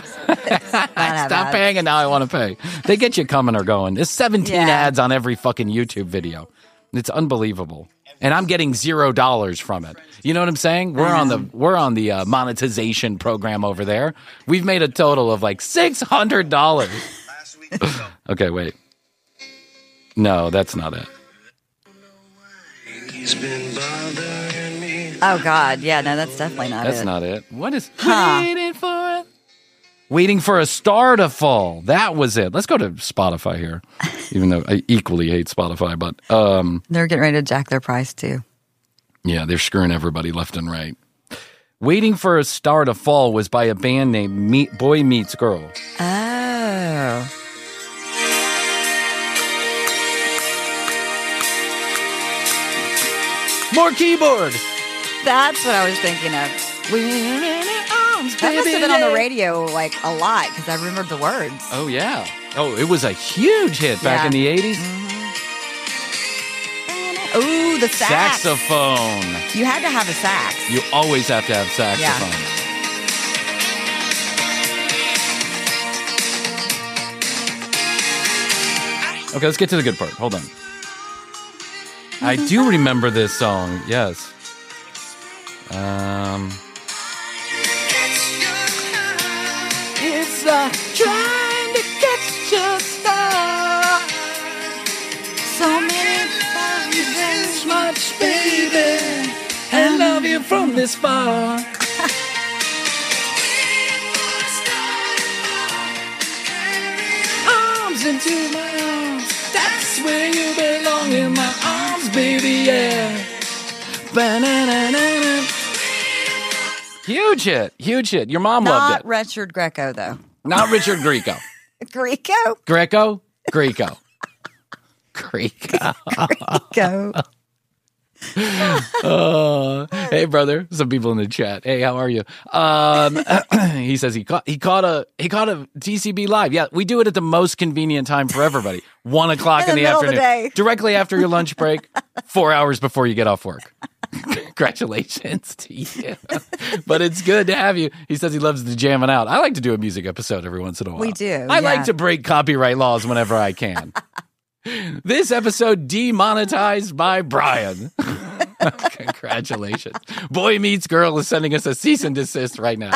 I stopped paying and now I want to pay. They get you coming or going. There's 17 Yeah. ads on every fucking YouTube video. It's unbelievable. And I'm getting $0 from it. You know what I'm saying? We're on the monetization program over there. We've made a total of $600. Okay, wait. No, that's not it. Oh, God. Yeah, no, that's definitely not That's it. not it. What is Waiting for a Star to Fall? That was it. Let's go to Spotify here. Even though I equally hate Spotify, but They're getting ready to jack their price, too. yeah, they're screwing everybody left and right. Waiting for a Star to Fall was by a band named Boy Meets Girl. Oh. More keyboard. That's what I was thinking of. That must have been on the radio a lot because I remembered the words. Oh, yeah. Oh, it was a huge hit back Yeah. in the 80s. Ooh, the sax. Saxophone. You had to have a sax. You always have to have saxophone. Okay, let's get to the good part. Hold on. I do remember this song. Yes. It's like trying to catch a star. So many times This much, baby. I love you from this far. Arms into my arms. That's where you belong in my arms, baby. Yeah. Ba-na-na-na-na. Huge hit. Huge hit. Your mom loved Not it. Richard Greco, though. Not Richard Grieco. Greco? Greco? Grieco. Creek. Go. Hey, brother. Some people in the chat. Hey, how are you? He says he caught a TCB live. Yeah, we do it at the most convenient time for everybody. 1 o'clock in the middle of the afternoon, day. directly after your lunch break, 4 hours before you get off work. Congratulations to you. But it's good to have you. He says he loves the jamming out. I like to do a music episode every once in a while. We do, I like yeah. to break copyright laws whenever I can. This episode demonetized by Brian. Congratulations. Boy Meets Girl is sending us a cease and desist right now.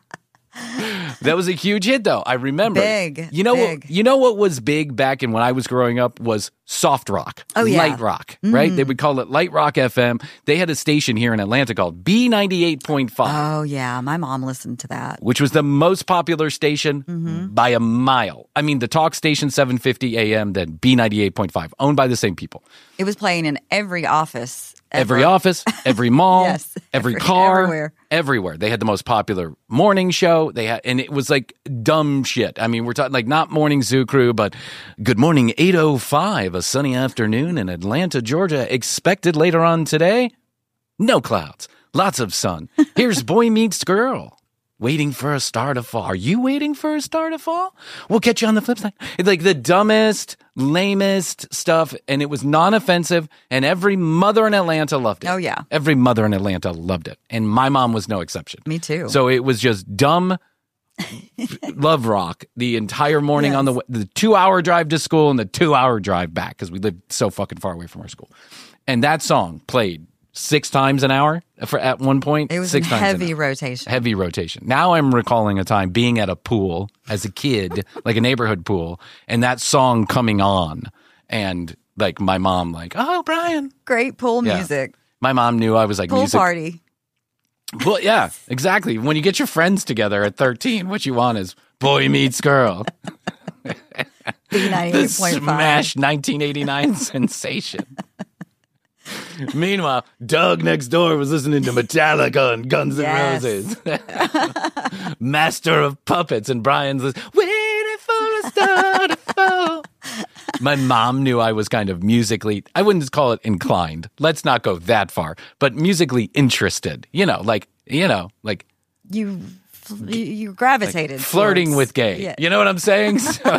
That was a huge hit, though. I remember. Big. You know big. what? You know what was big back in when I was growing up was soft rock, Oh, yeah. light rock, right? They would call it Light Rock FM. They had a station here in Atlanta called B98.5. Oh, yeah. My mom listened to that. Which was the most popular station by a mile. I mean, the talk station 750 AM, then B98.5, owned by the same people. It was playing in every office. Every ever. office, every mall, Yes, every car, everywhere. They had the most popular morning show. And it was like dumb shit. I mean, we're talking like not Morning Zoo Crew, but Good Morning 8:05, a sunny afternoon in Atlanta, Georgia. Expected later on today. No clouds, lots of sun. Here's Boy Meets Girl. Waiting for a star to fall. Are you waiting for a star to fall? We'll catch you on the flip side. It's like the dumbest, lamest stuff, and it was non-offensive, and every mother in Atlanta loved it. Oh, yeah. Every mother in Atlanta loved it, and my mom was no exception. Me too. So it was just dumb love rock the entire morning on the 2-hour drive to school and the 2-hour drive back because we lived so fucking far away from our school. And that song played 6 times an hour at one point. It was 6 in times an heavy hour. rotation. Heavy rotation. Now I'm recalling a time being at a pool as a kid, like a neighborhood pool, and that song coming on, and like my mom, like, oh, Brian. Great pool Yeah. music. My mom knew I was like Pool music. party. Well, yeah, exactly. When you get your friends together at 13, what you want is Boy Meets Girl. The B98.5. smash 1989 sensation. Meanwhile, Doug next door was listening to Metallica and Guns N' Yes. Roses. Master of Puppets, and Brian's waiting for a star to fall. My mom knew I was kind of musically, I wouldn't call it inclined. Let's not go that far, but musically interested. You know, You gravitated. flirting towards- with gay. Yeah. You know what I'm saying?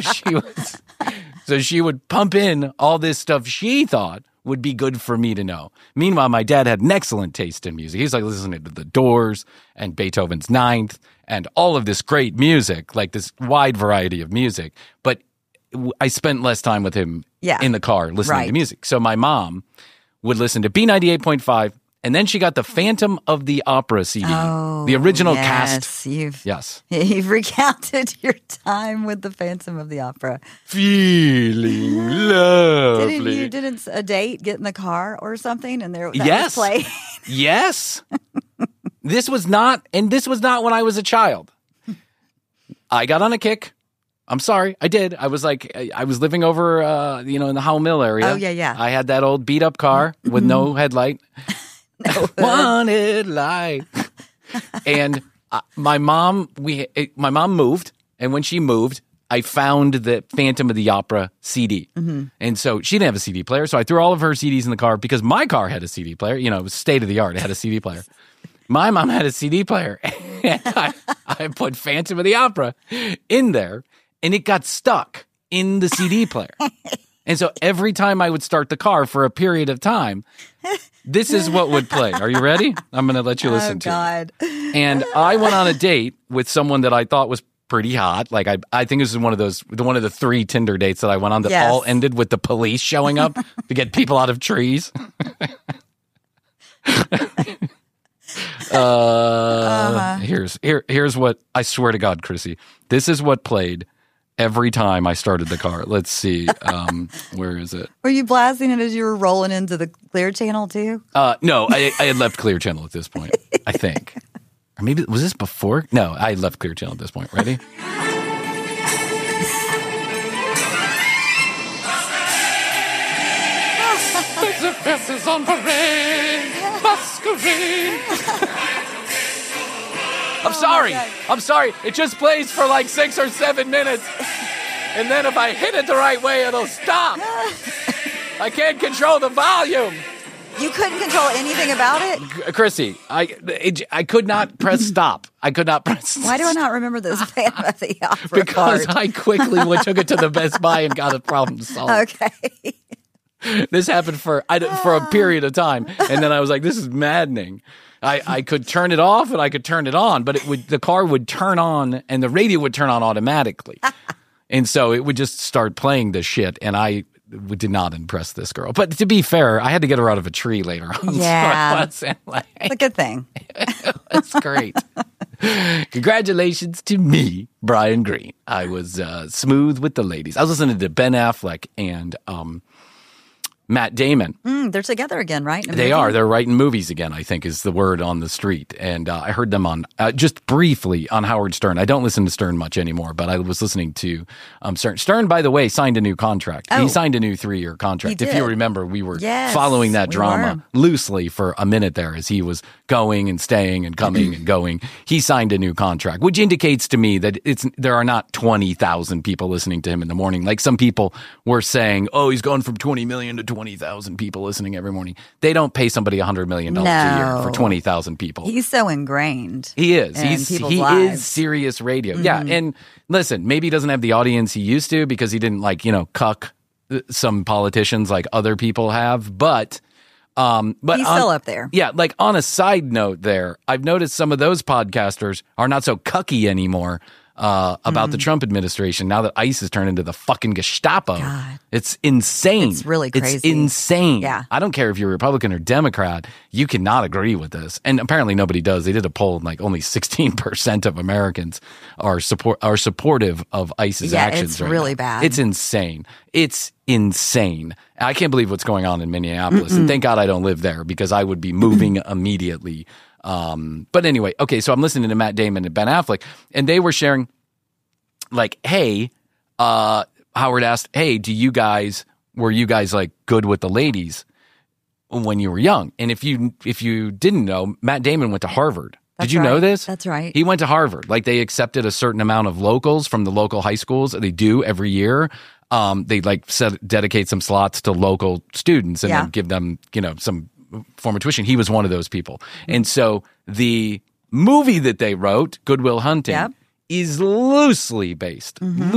So she would pump in all this stuff she thought would be good for me to know. Meanwhile, my dad had an excellent taste in music. He's like listening to The Doors and Beethoven's Ninth and all of this great music, like this wide variety of music. But I spent less time with him in the car listening to Right. music. So my mom would listen to B98.5, and then she got the Phantom of the Opera CD, the original cast. Yes. You've recounted your time with the Phantom of the Opera. Feeling lovely. Didn't a date get in the car or something and that Yes. was playing? Yes. This was not when I was a child. I got on a kick. I'm sorry, I did. I was living over, in the Howell Mill area. Oh, yeah. I had that old beat up car with no headlight. Wanted light. And my mom moved, and when she moved, I found the Phantom of the Opera CD. And so she didn't have a CD player, so I threw all of her CDs in the car because my car had a CD player. You know, it was state of the art. It had a CD player. My mom had a CD player, and I put Phantom of the Opera in there, and it got stuck in the CD player. And so every time I would start the car for a period of time, this is what would play. Are you ready? I'm going to let you listen to God. it. And I went on a date with someone that I thought was pretty hot. Like I think this is one of the 3 Tinder dates that I went on that all ended with the police showing up to get people out of trees. Here's what I swear to God, Chrissy, this is what played every time I started the car. Let's see. Where is it? Were you blasting it as you were rolling into the Clear Channel too? No, I had left Clear Channel at this point, I think. Or maybe, was this before? No, I had left Clear Channel at this point. Ready? Is on parade, masquerade. I'm sorry. It just plays for like 6 or 7 minutes. And then if I hit it the right way, it'll stop. I can't control the volume. You couldn't control anything about it? Chrissy, I could not press stop. I could not press Why do I not remember this Phantom of the Opera Because part? I quickly took it to the Best Buy and got a problem solved. Okay. This happened for a period of time, and then I was like, "This is maddening." I could turn it off and I could turn it on, but the car would turn on and the radio would turn on automatically, and so it would just start playing this shit. And I did not impress this girl. But to be fair, I had to get her out of a tree later on. Yeah. So it wasn't It's a good thing. It's great. Congratulations to me, Brian Green. I was smooth with the ladies. I was listening to Ben Affleck and Matt Damon. They're together again, right? In a They movie? are. They're writing movies again, I think, is the word on the street. And I heard them on just briefly on Howard Stern. I don't listen to Stern much anymore, but I was listening to Stern. Stern, by the way, signed a new contract. Oh. He signed a new 3-year contract. He If you did. remember, we were Yes, following that we drama loosely for a minute there as he was going and staying and coming and going. He signed a new contract, which indicates to me that there are not 20,000 people listening to him in the morning. Like some people were saying, oh, he's gone from 20 million to 20,000 people listening every morning. They don't pay somebody $100 million a year for No. 20,000 people. He's so ingrained. He is. in He people's is lives. serious radio. Yeah. And listen, maybe he doesn't have the audience he used to because he didn't cuck some politicians like other people have. But He's still up there. Yeah. Like on a side note there, I've noticed some of those podcasters are not so cucky anymore about the Trump administration now that ICE has turned into the fucking Gestapo. God. It's insane. It's really It's crazy. insane. Yeah. I don't care if you're Republican or Democrat, you cannot agree with this. And apparently nobody does. They did a poll and like only 16% of Americans are supportive of ICE's Yeah, actions. it's right really now. bad. It's insane. It's insane. I can't believe what's going on in Minneapolis. And thank God I don't live there because I would be moving immediately. But anyway, okay, so I'm listening to Matt Damon and Ben Affleck, and they were sharing, like, hey, Howard asked, hey, were you guys like good with the ladies when you were young? And if you didn't know, Matt Damon went to Harvard. That's Did you know right. this? That's right. He went to Harvard. Like they accepted a certain amount of locals from the local high schools. They do every year. They dedicate some slots to local students and Yeah. then give them, some form of tuition. He was one of those people. And so the movie that they wrote, Good Will Hunting, Yep. is loosely based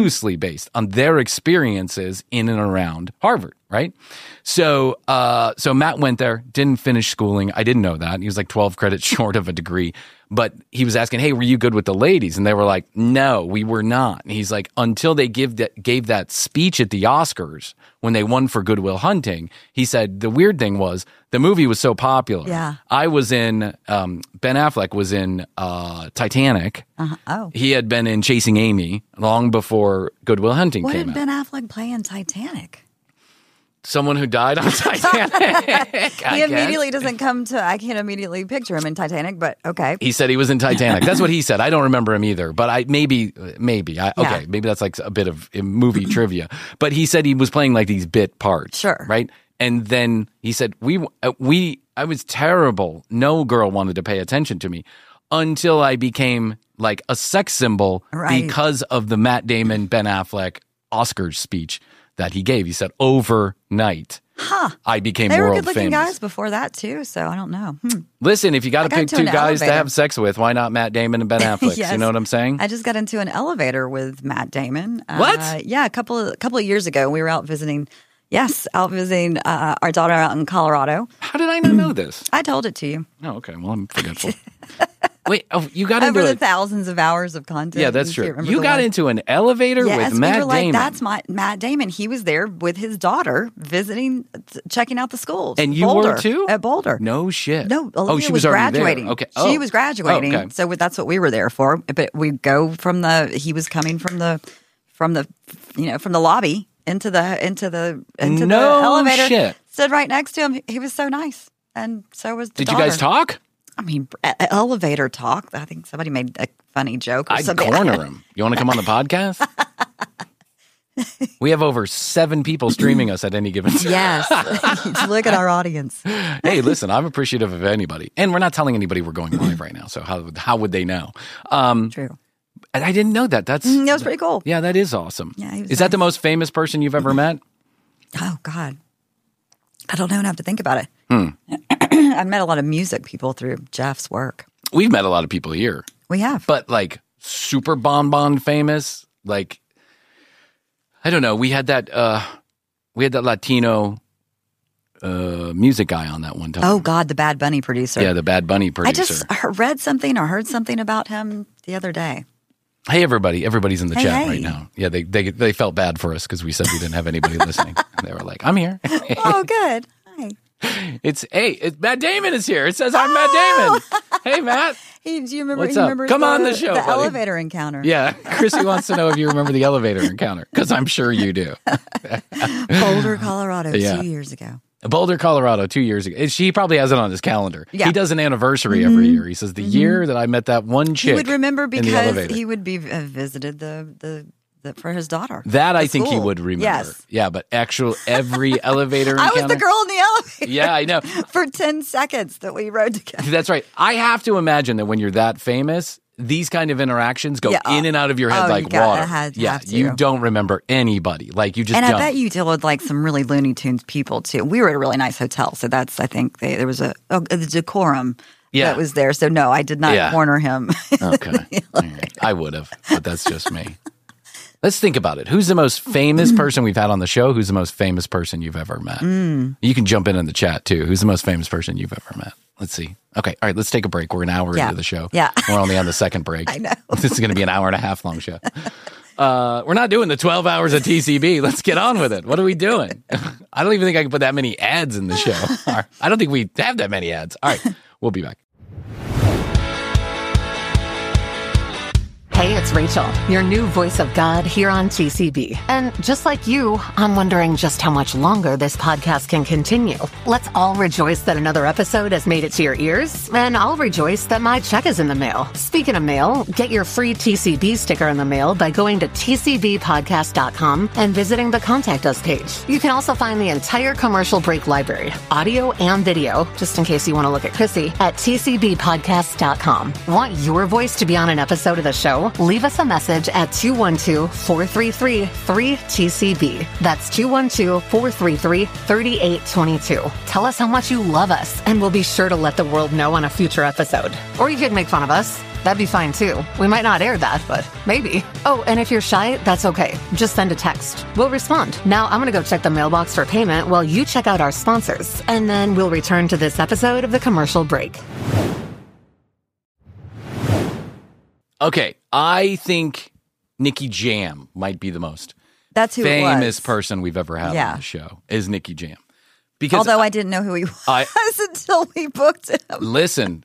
on their experiences in and around Harvard, right? So Matt went there, didn't finish schooling. I didn't know that. He was like 12 credits short of a degree. But he was asking, hey, were you good with the ladies? And they were like, no, we were not. And he's like, until they gave that speech at the Oscars when they won for Good Will Hunting, he said the weird thing was the movie was so popular. Yeah. I was in, Ben Affleck was in Titanic. Oh. He had been in Chasing Amy long before Good Will Hunting What came did out. Ben Affleck play in Titanic? Someone who died on Titanic. He immediately doesn't come to, I can't immediately picture him in Titanic, but okay. He said he was in Titanic. That's what he said. I don't remember him either, but maybe. Okay, maybe that's like a bit of movie trivia. But he said he was playing like these bit parts. Sure. Right? And then he said, I was terrible. No girl wanted to pay attention to me until I became like a sex symbol Right. because of the Matt Damon, Ben Affleck Oscars speech that he gave. He said, overnight, I became They were world good looking famous. guys before that too, so I don't know. Listen, if you got to got pick into two an guys to elevator. have sex with, why not Matt Damon and Ben Affleck? Yes. You know what I'm saying? I just got into an elevator with Matt Damon. What? Yeah, a couple of years ago, we were out visiting. Yes, out visiting our daughter out in Colorado. How did I not know this? I told it to you. Oh, okay. Well, I'm forgetful. Wait, you got Over into the it. thousands of hours of content. Yeah, that's You true. can't remember You the got one. into an elevator Yes, with Matt we were like, Damon. that's Matt Damon. He was there with his daughter visiting, checking out the schools. And you Boulder, were too? At Boulder. No shit. No, oh, Olivia she was already there. graduating. Okay. She was graduating. Oh, okay. So that's what we were there for. But we go he was coming from the lobby into the No elevator. shit. Stood right next to him. He was so nice. And so was the Did you guys daughter. talk? I mean, elevator talk. I think somebody made a funny joke or I'd something. corner him. You want to come on the podcast? We have over 7 people streaming us at any given time. Yes. Look at our audience. Hey, listen, I'm appreciative of anybody. And we're not telling anybody we're going live right now, so how would they know? True. I didn't know that. That was pretty cool. Yeah, that is awesome. Yeah, he was is that the nice. most famous person you've ever met? Oh, God. I don't know. I have to think about it. I've met a lot of music people through Jeff's work. We've met a lot of people here, We have. but like super bonbon famous. Like, I don't know. We had that Latino music guy on that one time. Oh, God, the Bad Bunny producer. Yeah, the Bad Bunny I producer. just read something or heard something about him the other day. Hey, everybody. Everybody's in the Hey, chat hey. right now. Yeah, they felt bad for us because we said we didn't have anybody listening. They were like, I'm here. Oh, good. Hi. It's Matt Damon is here. It says I'm Matt Damon. Hey, Matt. Hey, do you remember? What's you up? remember Come on the show, the buddy. elevator encounter. Yeah, Chrissy wants to know if you remember the elevator encounter because I'm sure you do. Boulder, Colorado, Yeah. 2 years ago. Boulder, Colorado, 2 years ago. He probably has it on his calendar. Yeah. He does an anniversary every year. He says the year that I met that one chick. He would remember in the because elevator. he would be visited the for his daughter. That I The think he school. would remember. Yes. Yeah, but every elevator I encounter. was the girl in the elevator. Yeah, I know. For 10 seconds that we rode together. That's right. I have to imagine that when you're that famous, these kind of interactions go Yeah. in and out of your head Oh, like you got- water. have to. You don't remember anybody. Like you just And don't. I bet you deal with like some really Looney Tunes people too. We were at a really nice hotel, so that's I think there was a decorum Yeah. that was there. So no, I did not Yeah. corner him. Okay. All right. I would have, but that's just me. Let's think about it. Who's the most famous person we've had on the show? Who's the most famous person you've ever met? You can jump in the chat too. Who's the most famous person you've ever met? Let's see. Okay. All right. Let's take a break. We're an hour Yeah. into the show. Yeah. We're only on the second break. I know. This is going to be an hour and a half long show. We're not doing the 12 hours of TCB. Let's get on with it. What are we doing? I don't even think I can put that many ads in the show. All right. I don't think we have that many ads. All right. We'll be back. Hey, it's Rachel, your new voice of God here on TCB. And just like you, I'm wondering just how much longer this podcast can continue. Let's all rejoice that another episode has made it to your ears, and I'll rejoice that my check is in the mail. Speaking of mail, get your free TCB sticker in the mail by going to tcbpodcast.com and visiting the Contact Us page. You can also find the entire commercial break library, audio and video, just in case you want to look at Chrissy, at tcbpodcast.com. Want your voice to be on an episode of the show? Leave us a message at 212-433-3TCB. That's 212-433-3822. Tell us how much you love us, and we'll be sure to let the world know on a future episode. Or you could make fun of us. That'd be fine too. We might not air that, but maybe. Oh, and if you're shy, that's okay. Just send a text. We'll respond. Now I'm going to go check the mailbox for payment while you check out our sponsors, and then we'll return to this episode of the commercial break. Okay, I think Nicky Jam might be the most That's who famous it was. person we've ever had Yeah. on the show is Nicky Jam. Because Although I didn't know who he was I- until we booked him. listen,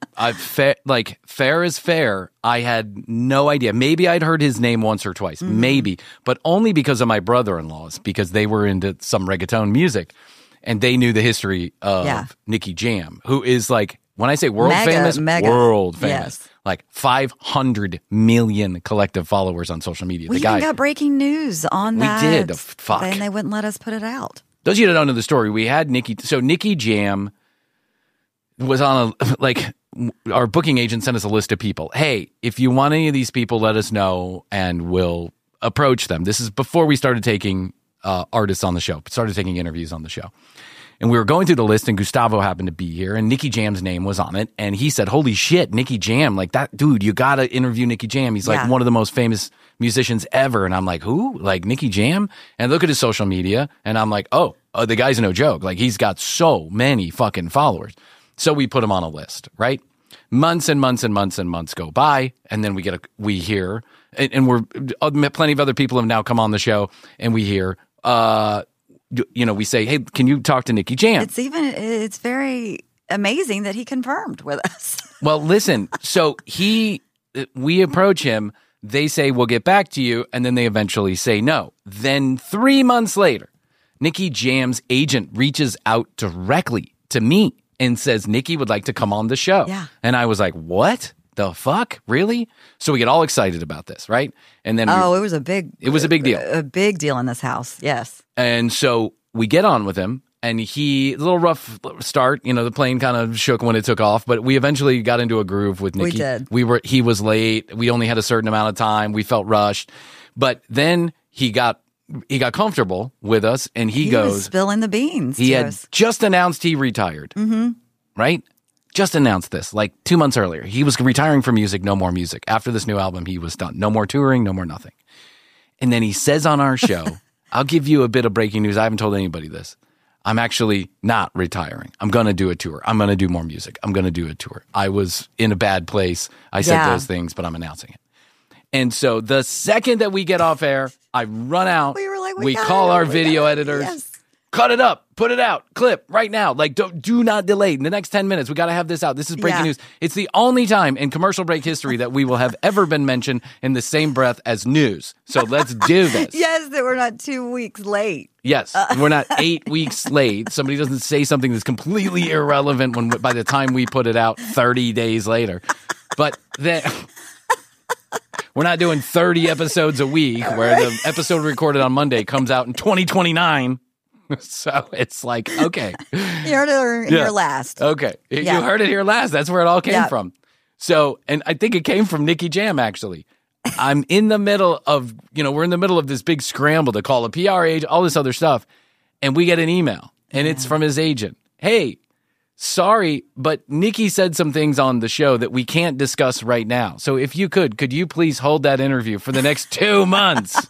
fair is fair. I had no idea. Maybe I'd heard his name once or twice, maybe, but only because of my brother-in-laws, because they were into some reggaeton music, and they knew the history of Yeah. Nicky Jam, who is like, when I say world famous, mega. world famous. Yes. Like 500 million collective followers on social media. We the guy. even got breaking news on We that. did. Fuck. And they wouldn't let us put it out. Those of you that don't know the story, we had Nicky. So Nicky Jam was on our booking agent sent us a list of people. Hey, if you want any of these people, let us know and we'll approach them. This is before we started taking artists on the show, started taking interviews on the show. And we were going through the list, and Gustavo happened to be here, and Nicky Jam's name was on it. And he said, holy shit, Nicky Jam, like that dude, you got to interview Nicky Jam. He's like Yeah. one of the most famous musicians ever. And I'm like, who? Like Nicky Jam? And I look at his social media, and I'm like, oh, the guy's no joke. Like he's got so many fucking followers. So we put him on a list, right? Months and months and months and months go by, and then we hear, and we're plenty of other people have now come on the show, and we hear, we say, hey, can you talk to Nicky Jam? It's very amazing that he confirmed with us. Well, listen, so we approach him, they say, we'll get back to you, and then they eventually say no. Then 3 months later, Nicky Jam's agent reaches out directly to me and says, Nicky would like to come on the show. Yeah. And I was like, what the fuck? Really? So we get all excited about this, right? And then Oh, it was a big deal. A big deal in this house. Yes. And so we get on with him, and a little rough start. The plane kind of shook when it took off, but we eventually got into a groove with Nicky. We did. He was late. We only had a certain amount of time. We felt rushed. But then he got he got comfortable with us, and he was goes, spilling the beans. he to had us. just announced he retired, right? Just announced this like 2 months earlier. He was retiring from music, no more music. After this new album, he was done. No more touring, no more nothing. And then he says on our show, I'll give you a bit of breaking news. I haven't told anybody this. I'm actually not retiring. I'm going to do a tour. I'm going to do more music. I'm going to do a tour. I was in a bad place. I said Yeah. those things, but I'm announcing it. And so the second that we get off air, I run out. We were like, we got call it. our We video got it. editors. Yes. Cut it up, put it out, clip right now. Like, do not delay. In the next 10 minutes, we got to have this out. This is breaking Yeah. news. It's the only time in commercial break history that we will have ever been mentioned in the same breath as news. So let's do this. Yes, that we're not 2 weeks late. Yes, we're not 8 weeks late. Somebody doesn't say something that's completely irrelevant when by the time we put it out 30 days later. But then we're not doing 30 episodes a week where the episode recorded on Monday comes out in 2029. So it's like, okay. You heard it here last. Okay. Yeah. You heard it here last. That's where it all came Yeah. from. So, and I think it came from Nicky Jam, actually. I'm in the middle of, we're in the middle of this big scramble to call a PR agent, all this other stuff. And we get an email, and it's from his agent. Hey, sorry, but Nikki said some things on the show that we can't discuss right now. So if you could you please hold that interview for the next 2 months?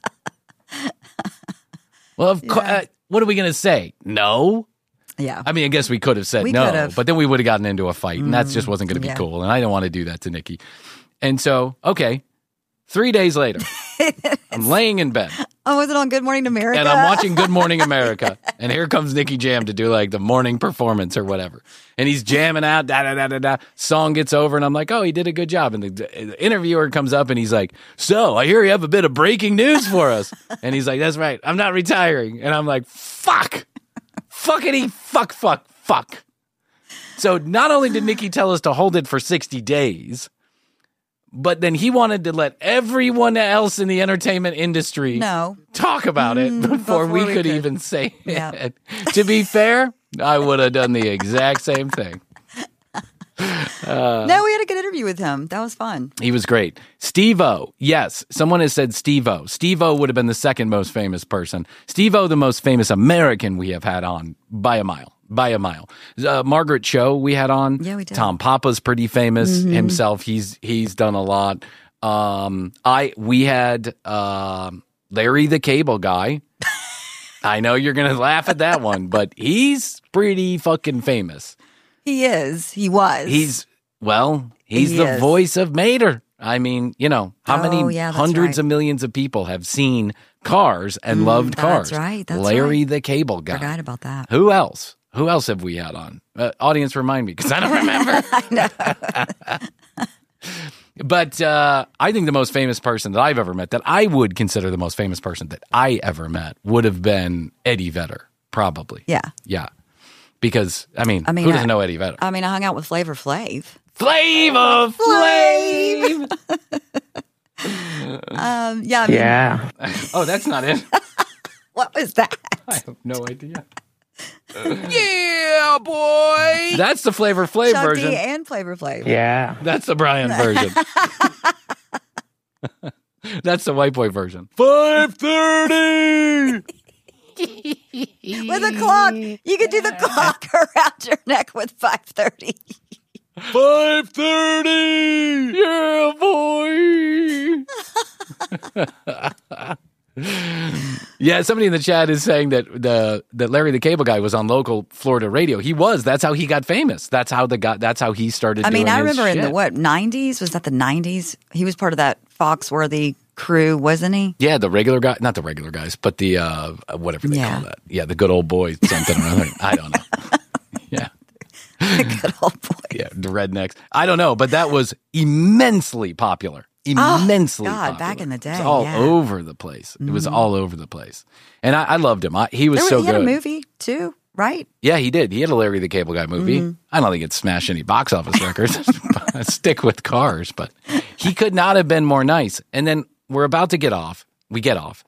Well, of course, what are we going to say? No? Yeah. I mean, I guess we could have said We no, could've. but then we would have gotten into a fight, and that just wasn't going to be yeah. cool. And I don't want to do that to Nikki. And so, okay, 3 days later, I'm laying in bed, Oh, was it on Good Morning America? and I'm watching Good Morning America, and here comes Nicky Jam to do like the morning performance or whatever. And he's jamming out, da-da-da-da-da. Song gets over, and I'm like, oh, he did a good job. And the interviewer comes up, and he's like, so, I hear you have a bit of breaking news for us. And he's like, that's right, I'm not retiring. And I'm like, fuck. Fuckity fuck. So not only did Nikki tell us to hold it for 60 days, but then he wanted to let everyone else in the entertainment industry talk about it before we could even say Yeah. it. To be fair, I would have done the exact same thing. No, we had a good interview with him. That was fun. He was great. Steve-O. Yes, someone has said Steve-O. Steve-O would have been the second most famous person. Steve-O, the most famous American we have had on by a mile. Margaret Cho we had on. Yeah, we did. Tom Papa's pretty famous himself. He's done a lot. We had Larry the Cable Guy. I know you're going to laugh at that one, but he's pretty fucking famous. He is. He was. He's the is. voice of Mater. I mean, how many yeah, that's hundreds right. of millions of people have seen Cars and loved that's Cars? right, that's Larry right. the Cable Guy. Forgot about that. Who else? Who else have we had on? Audience, remind me, because I don't remember. I know. But I think the most famous person that I've ever met, that I would consider the most famous person that I ever met, would have been Eddie Vedder, probably. Yeah. Yeah. Because, I mean who doesn't know Eddie Vedder? I mean, I hung out with Flavor Flav. Flavor Flav! Yeah. I mean, Yeah. Oh, that's not it. What was that? I have no idea. Yeah, boy. That's the Flavor Flav Chuck version. D and Flavor Flav. Yeah. That's the Brian version. That's the white boy version. 5:30. With a clock. You could do the clock around your neck with 5:30. 5:30. Yeah, boy. Yeah, somebody in the chat is saying that that Larry the Cable Guy was on local Florida radio. He was. That's how he got famous. That's how he started. I mean, doing I his remember in the shit. 90s? Was that the 90s? He was part of that Foxworthy crew, wasn't he? Yeah, the regular guy, not the regular guys, but the whatever they call that. Yeah, the good old boy something or other. I don't know. Yeah. Good old boy. Yeah, the rednecks. I don't know, but that was immensely popular. Immensely God, popular. back in the day, It was all yeah. over the place. It was all over the place. And I loved him. He was so He had good. a movie too, right? Yeah, he did. He had a Larry the Cable Guy movie. I don't think it smashed any box office records. Stick with Cars, but he could not have been more nice. And then we're about to get off. We get off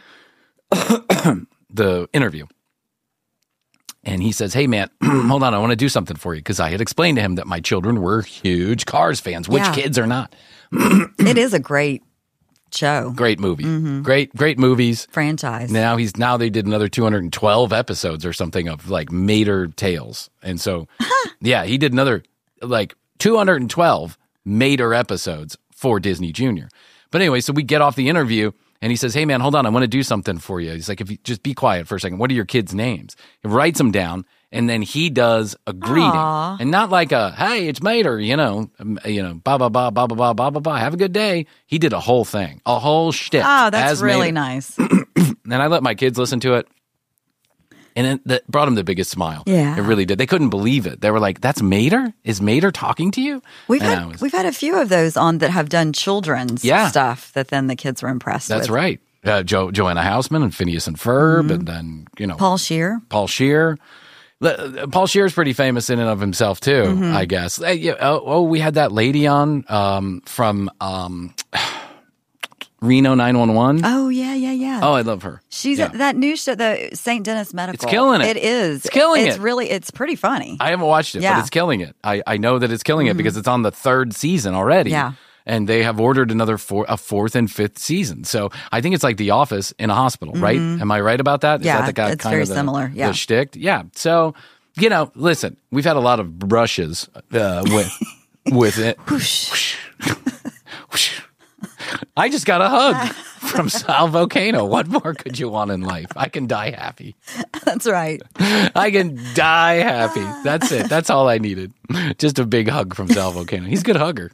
the interview. And he says, hey, man, hold on. I want to do something for you. Because I had explained to him that my children were huge Cars fans. Which Yeah. kids are not? It is a great show. Great movie. Great movies. Franchise. Now they did another 212 episodes or something of like Mater Tales. And so, yeah, he did another like 212 Mater episodes for Disney Junior. But anyway, so we get off the interview and he says, hey man, hold on, I want to do something for you. He's like, if you just be quiet for a second, what are your kids' names? He writes them down and then he does a greeting. And not like a, hey, it's Mater, ba ba ba ba ba ba ba ba ba. Have a good day. He did a whole thing, a whole shtick. Oh, that's as really Mater. nice. And I let my kids listen to it. And that brought them the biggest smile. Yeah. It really did. They couldn't believe it. They were like, that's Mater? Is Mater talking to you? We've had a few of those on that have done children's stuff that then the kids were impressed with. That's right. Joanna Houseman and Phineas and Ferb, and then, Paul Scheer. Paul Scheer is pretty famous in and of himself, too, I guess. We had that lady on from Reno 911. Oh, yeah. Oh, I love her. She's at that new show, the St. Dennis Medical. It's killing it. It is. It's killing it. It's pretty funny. I haven't watched it, but it's killing it. I know that it's killing it because it's on the 3rd season already. Yeah. And they have ordered a 4th and 5th season. So I think it's like The Office in a hospital, right? Am I right about that? Yeah, Is that it's very similar. Yeah. The shtick? Yeah. So, listen, we've had a lot of brushes with it. I just got a hug from Sal Volcano. What more could you want in life? I can die happy. That's right. I can die happy. That's it. That's all I needed. Just a big hug from Sal Volcano. He's a good hugger.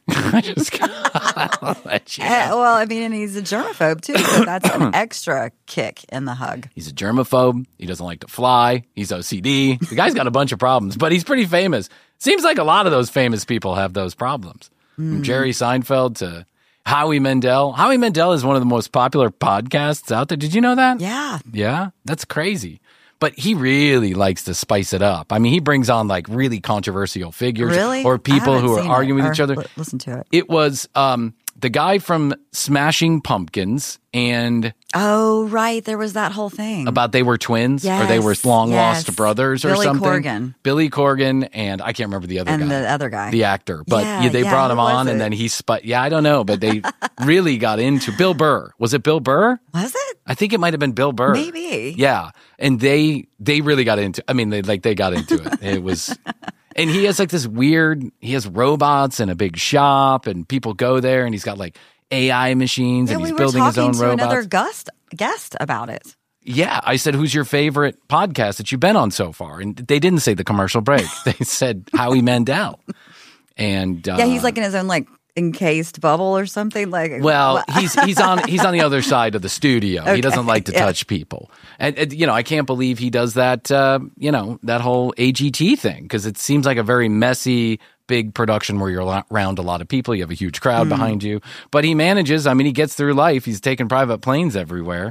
I'll let you know. Well, I mean, and he's a germaphobe too, so that's an extra kick in the hug. He's a germaphobe. He doesn't like to fly. He's OCD. The guy's got a bunch of problems, but he's pretty famous. Seems like a lot of those famous people have those problems. From Jerry Seinfeld to Howie Mandel. Howie Mandel is one of the most popular podcasts out there. Did you know that? Yeah. Yeah? That's crazy. But he really likes to spice it up. I mean, he brings on like really controversial figures Really? or people I haven't who are seen arguing it with each or other. Listen to it. It was the guy from Smashing Pumpkins and Oh, right. There was that whole thing. about they were twins or they were Yes, long yes. lost brothers or Billy something. Corgan. Billy Corgan and I can't remember the other guy. And the other guy. The actor. But Yeah, they yeah, brought who him was on it? and then he I don't know, but they really got into Bill Burr. Was it Bill Burr? Was it? I think it might have been Bill Burr. Maybe. Yeah. And they really got into they got into it. It was and he has like this he has robots and a big shop and people go there and he's got like AI machines and we he's were building his own talking to robots. another guest about it. Yeah, I said, who's your favorite podcast that you've been on so far? And they didn't say The Commercial Break. They said Howie Mandel. And Yeah, he's like in his own like encased bubble or something. Like, well, he's on the other side of the studio. He doesn't like to touch people. And I can't believe he does that that whole AGT thing because it seems like a very messy big production where you're around a lot of people. You have a huge crowd behind you. But he manages. I mean, he gets through life. He's taking private planes everywhere.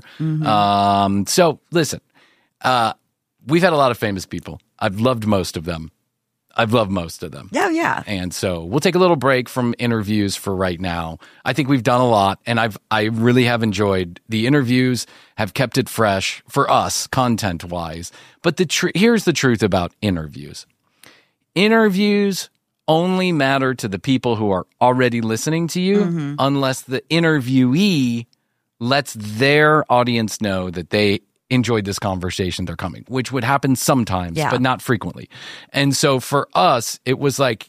So, listen, we've had a lot of famous people. I've loved most of them. Yeah, yeah. And so we'll take a little break from interviews for right now. I think we've done a lot, and I really have enjoyed the interviews, have kept it fresh for us, content-wise. But here's the truth about interviews. Interviews only matter to the people who are already listening to you unless the interviewee lets their audience know that they enjoyed this conversation, they're coming, which would happen sometimes, but not frequently. And so for us, it was like,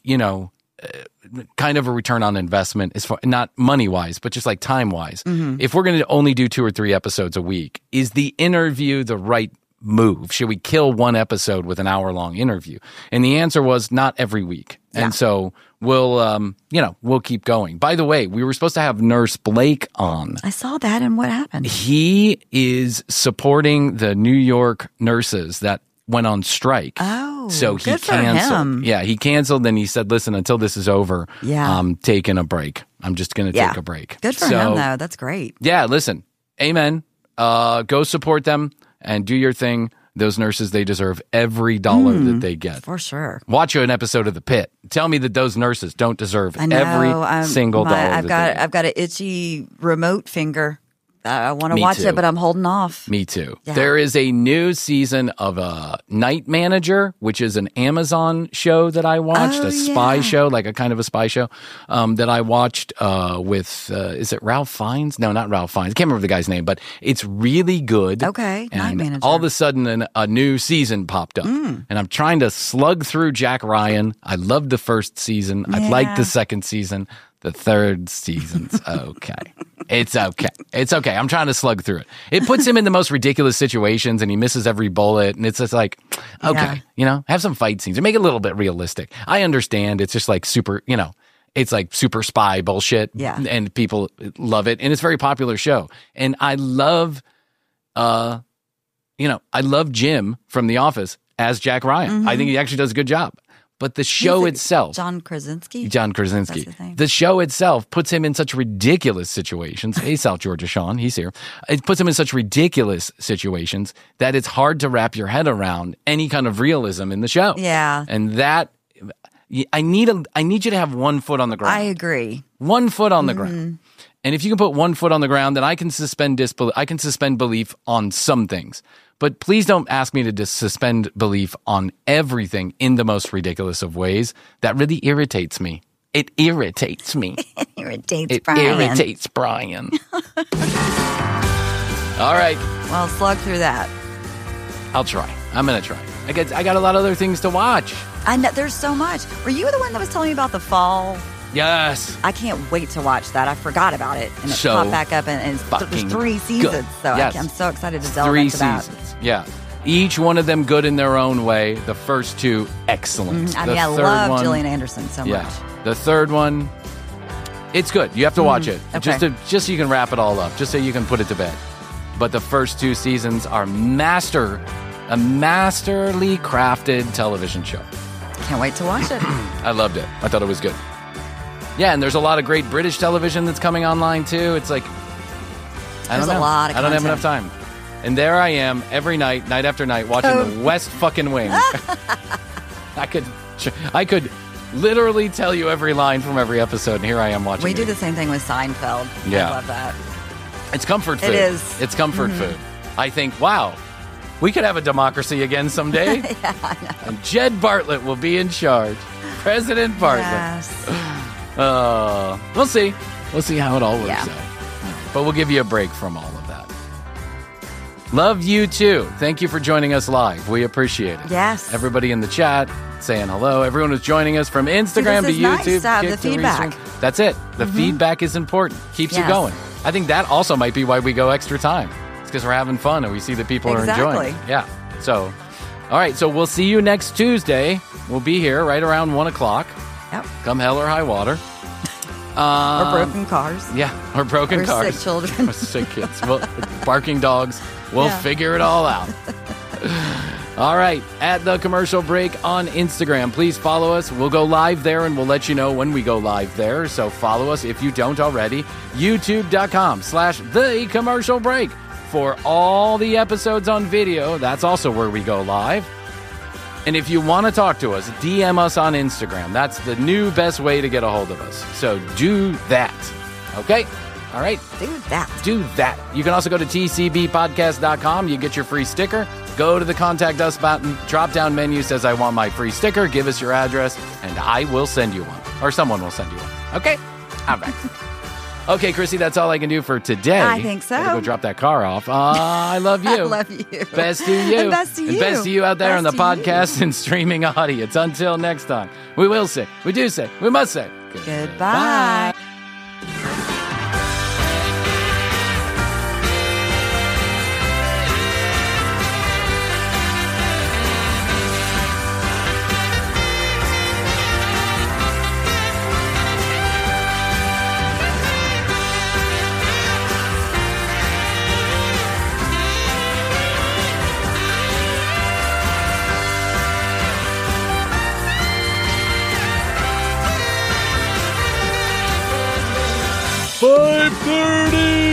kind of a return on investment, as far, not money-wise, but just like time-wise. If we're going to only do 2 or 3 episodes a week, is the interview the right move? Should we kill one episode with an hour-long interview? And the answer was not every week. And so we'll keep going. By the way, we were supposed to have Nurse Blake on. I saw that, and what happened? He is supporting the New York nurses that went on strike. Oh, so he good for canceled. him. Yeah, he canceled. And he said, "Listen, until this is over, I'm taking a break. I'm just going to take a break." Good for him, though. That's great. Yeah, listen, amen. Go support them and do your thing. Those nurses, they deserve every dollar that they get. For sure. Watch an episode of The Pit. Tell me that those nurses don't deserve every single dollar. I've got an itchy remote finger I want to Me watch too. it, but I'm holding off. Me too. Yeah. There is a new season of Night Manager, which is an Amazon show that I watched, a spy show, like a kind of a spy show that I watched with, is it Ralph Fiennes? No, not Ralph Fiennes. I can't remember the guy's name, but it's really good. Okay, Night And Manager. all of a sudden, a new season popped up. And I'm trying to slug through Jack Ryan. I loved the first season. I liked the second season. The third season's okay. It's okay. It's okay. I'm trying to slug through it. It puts him in the most ridiculous situations and he misses every bullet. And it's just like, okay, have some fight scenes and make it a little bit realistic. I understand. It's just like super, it's like super spy bullshit. Yeah. And people love it. And it's a very popular show. And I love, I love Jim from The Office as Jack Ryan. I think he actually does a good job. But the show itself, John Krasinski. John That's his Krasinski, name. the show itself puts him in such ridiculous situations. Hey, South Georgia Sean, he's here. It puts him in such ridiculous situations that it's hard to wrap your head around any kind of realism in the show. Yeah. And that, I need you to have 1 foot on the ground. I agree. 1 foot on the ground. And if you can put 1 foot on the ground, then I can suspend belief on some things. But please don't ask me to suspend belief on everything in the most ridiculous of ways. That really irritates me. It irritates me. Irritates Brian. Irritates Brian. All right. Well, slug through that. I'll try. I'm going to try. I got a lot of other things to watch. I know there's so much. Were you the one that was telling me about The Fall? Yes. I can't wait to watch that. I forgot about it, and it So popped back up, and there's fucking 3 seasons. good. So Yes. I'm so excited to delve 3 into that. seasons. Yeah. Each one of them good in their own way. The first 2, excellent. I The mean, I third love one, Gillian Anderson so Yeah. much. The third one, it's good. You have to watch it. Okay. Just so you can wrap it all up. Just so you can put it to bed. But the first 2 seasons are a masterly crafted television show. Can't wait to watch it. I loved it. I thought it was good. Yeah, and there's a lot of great British television that's coming online too. It's like I There's don't know. a lot of I don't have content. enough time. And there I am every night, night after night, watching the West fucking Wing. I could literally tell you every line from every episode, and here I am watching. We do it. the same thing with Seinfeld. Yeah. I love that. It's comfort food. It is. Mm-hmm. It's comfort food. I think, wow, we could have a democracy again someday. Yeah, I know. And Jed Bartlett will be in charge. President Bartlett. Yes. We'll see. We'll see how it all works Yeah. out. But we'll give you a break from all of that. Love you too. Thank you for joining us live. We appreciate it. Yes. Everybody in the chat saying hello. Everyone who's joining us from Instagram this to is nice YouTube. to have Kick the feedback. Restream. That's it. The feedback is important. Keeps you Yes. going. I think that also might be why we go extra time. It's because we're having fun and we see that people are enjoying it. Exactly. Yeah. So, all right. So we'll see you next Tuesday. We'll be here right around 1 o'clock. Yep. Come hell or high water. Or broken cars. Yeah, or broken Or cars. sick children. Or sick kids. Well, barking dogs. We'll Yeah. figure it all out. All right, at The Commercial Break on Instagram. Please follow us. We'll go live there, and we'll let you know when we go live there. So follow us if you don't already. YouTube.com/The Commercial Break for all the episodes on video. That's also where we go live. And if you want to talk to us, DM us on Instagram. That's the new best way to get a hold of us. So do that. Okay? All right? Do that. Do that. You can also go to tcbpodcast.com. You get your free sticker. Go to the Contact Us button. Drop-down menu says, I want my free sticker. Give us your address, and I will send you one. Or someone will send you one. Okay? All right. Okay, Chrissy, that's all I can do for today. I think so. Gotta go drop that car off. I love you. I love you. Best to you. And best to you. And best to you out there on the Best to you. podcast and streaming audience. Until next time, we will say, we do say, we must say, Goodbye. $5:30.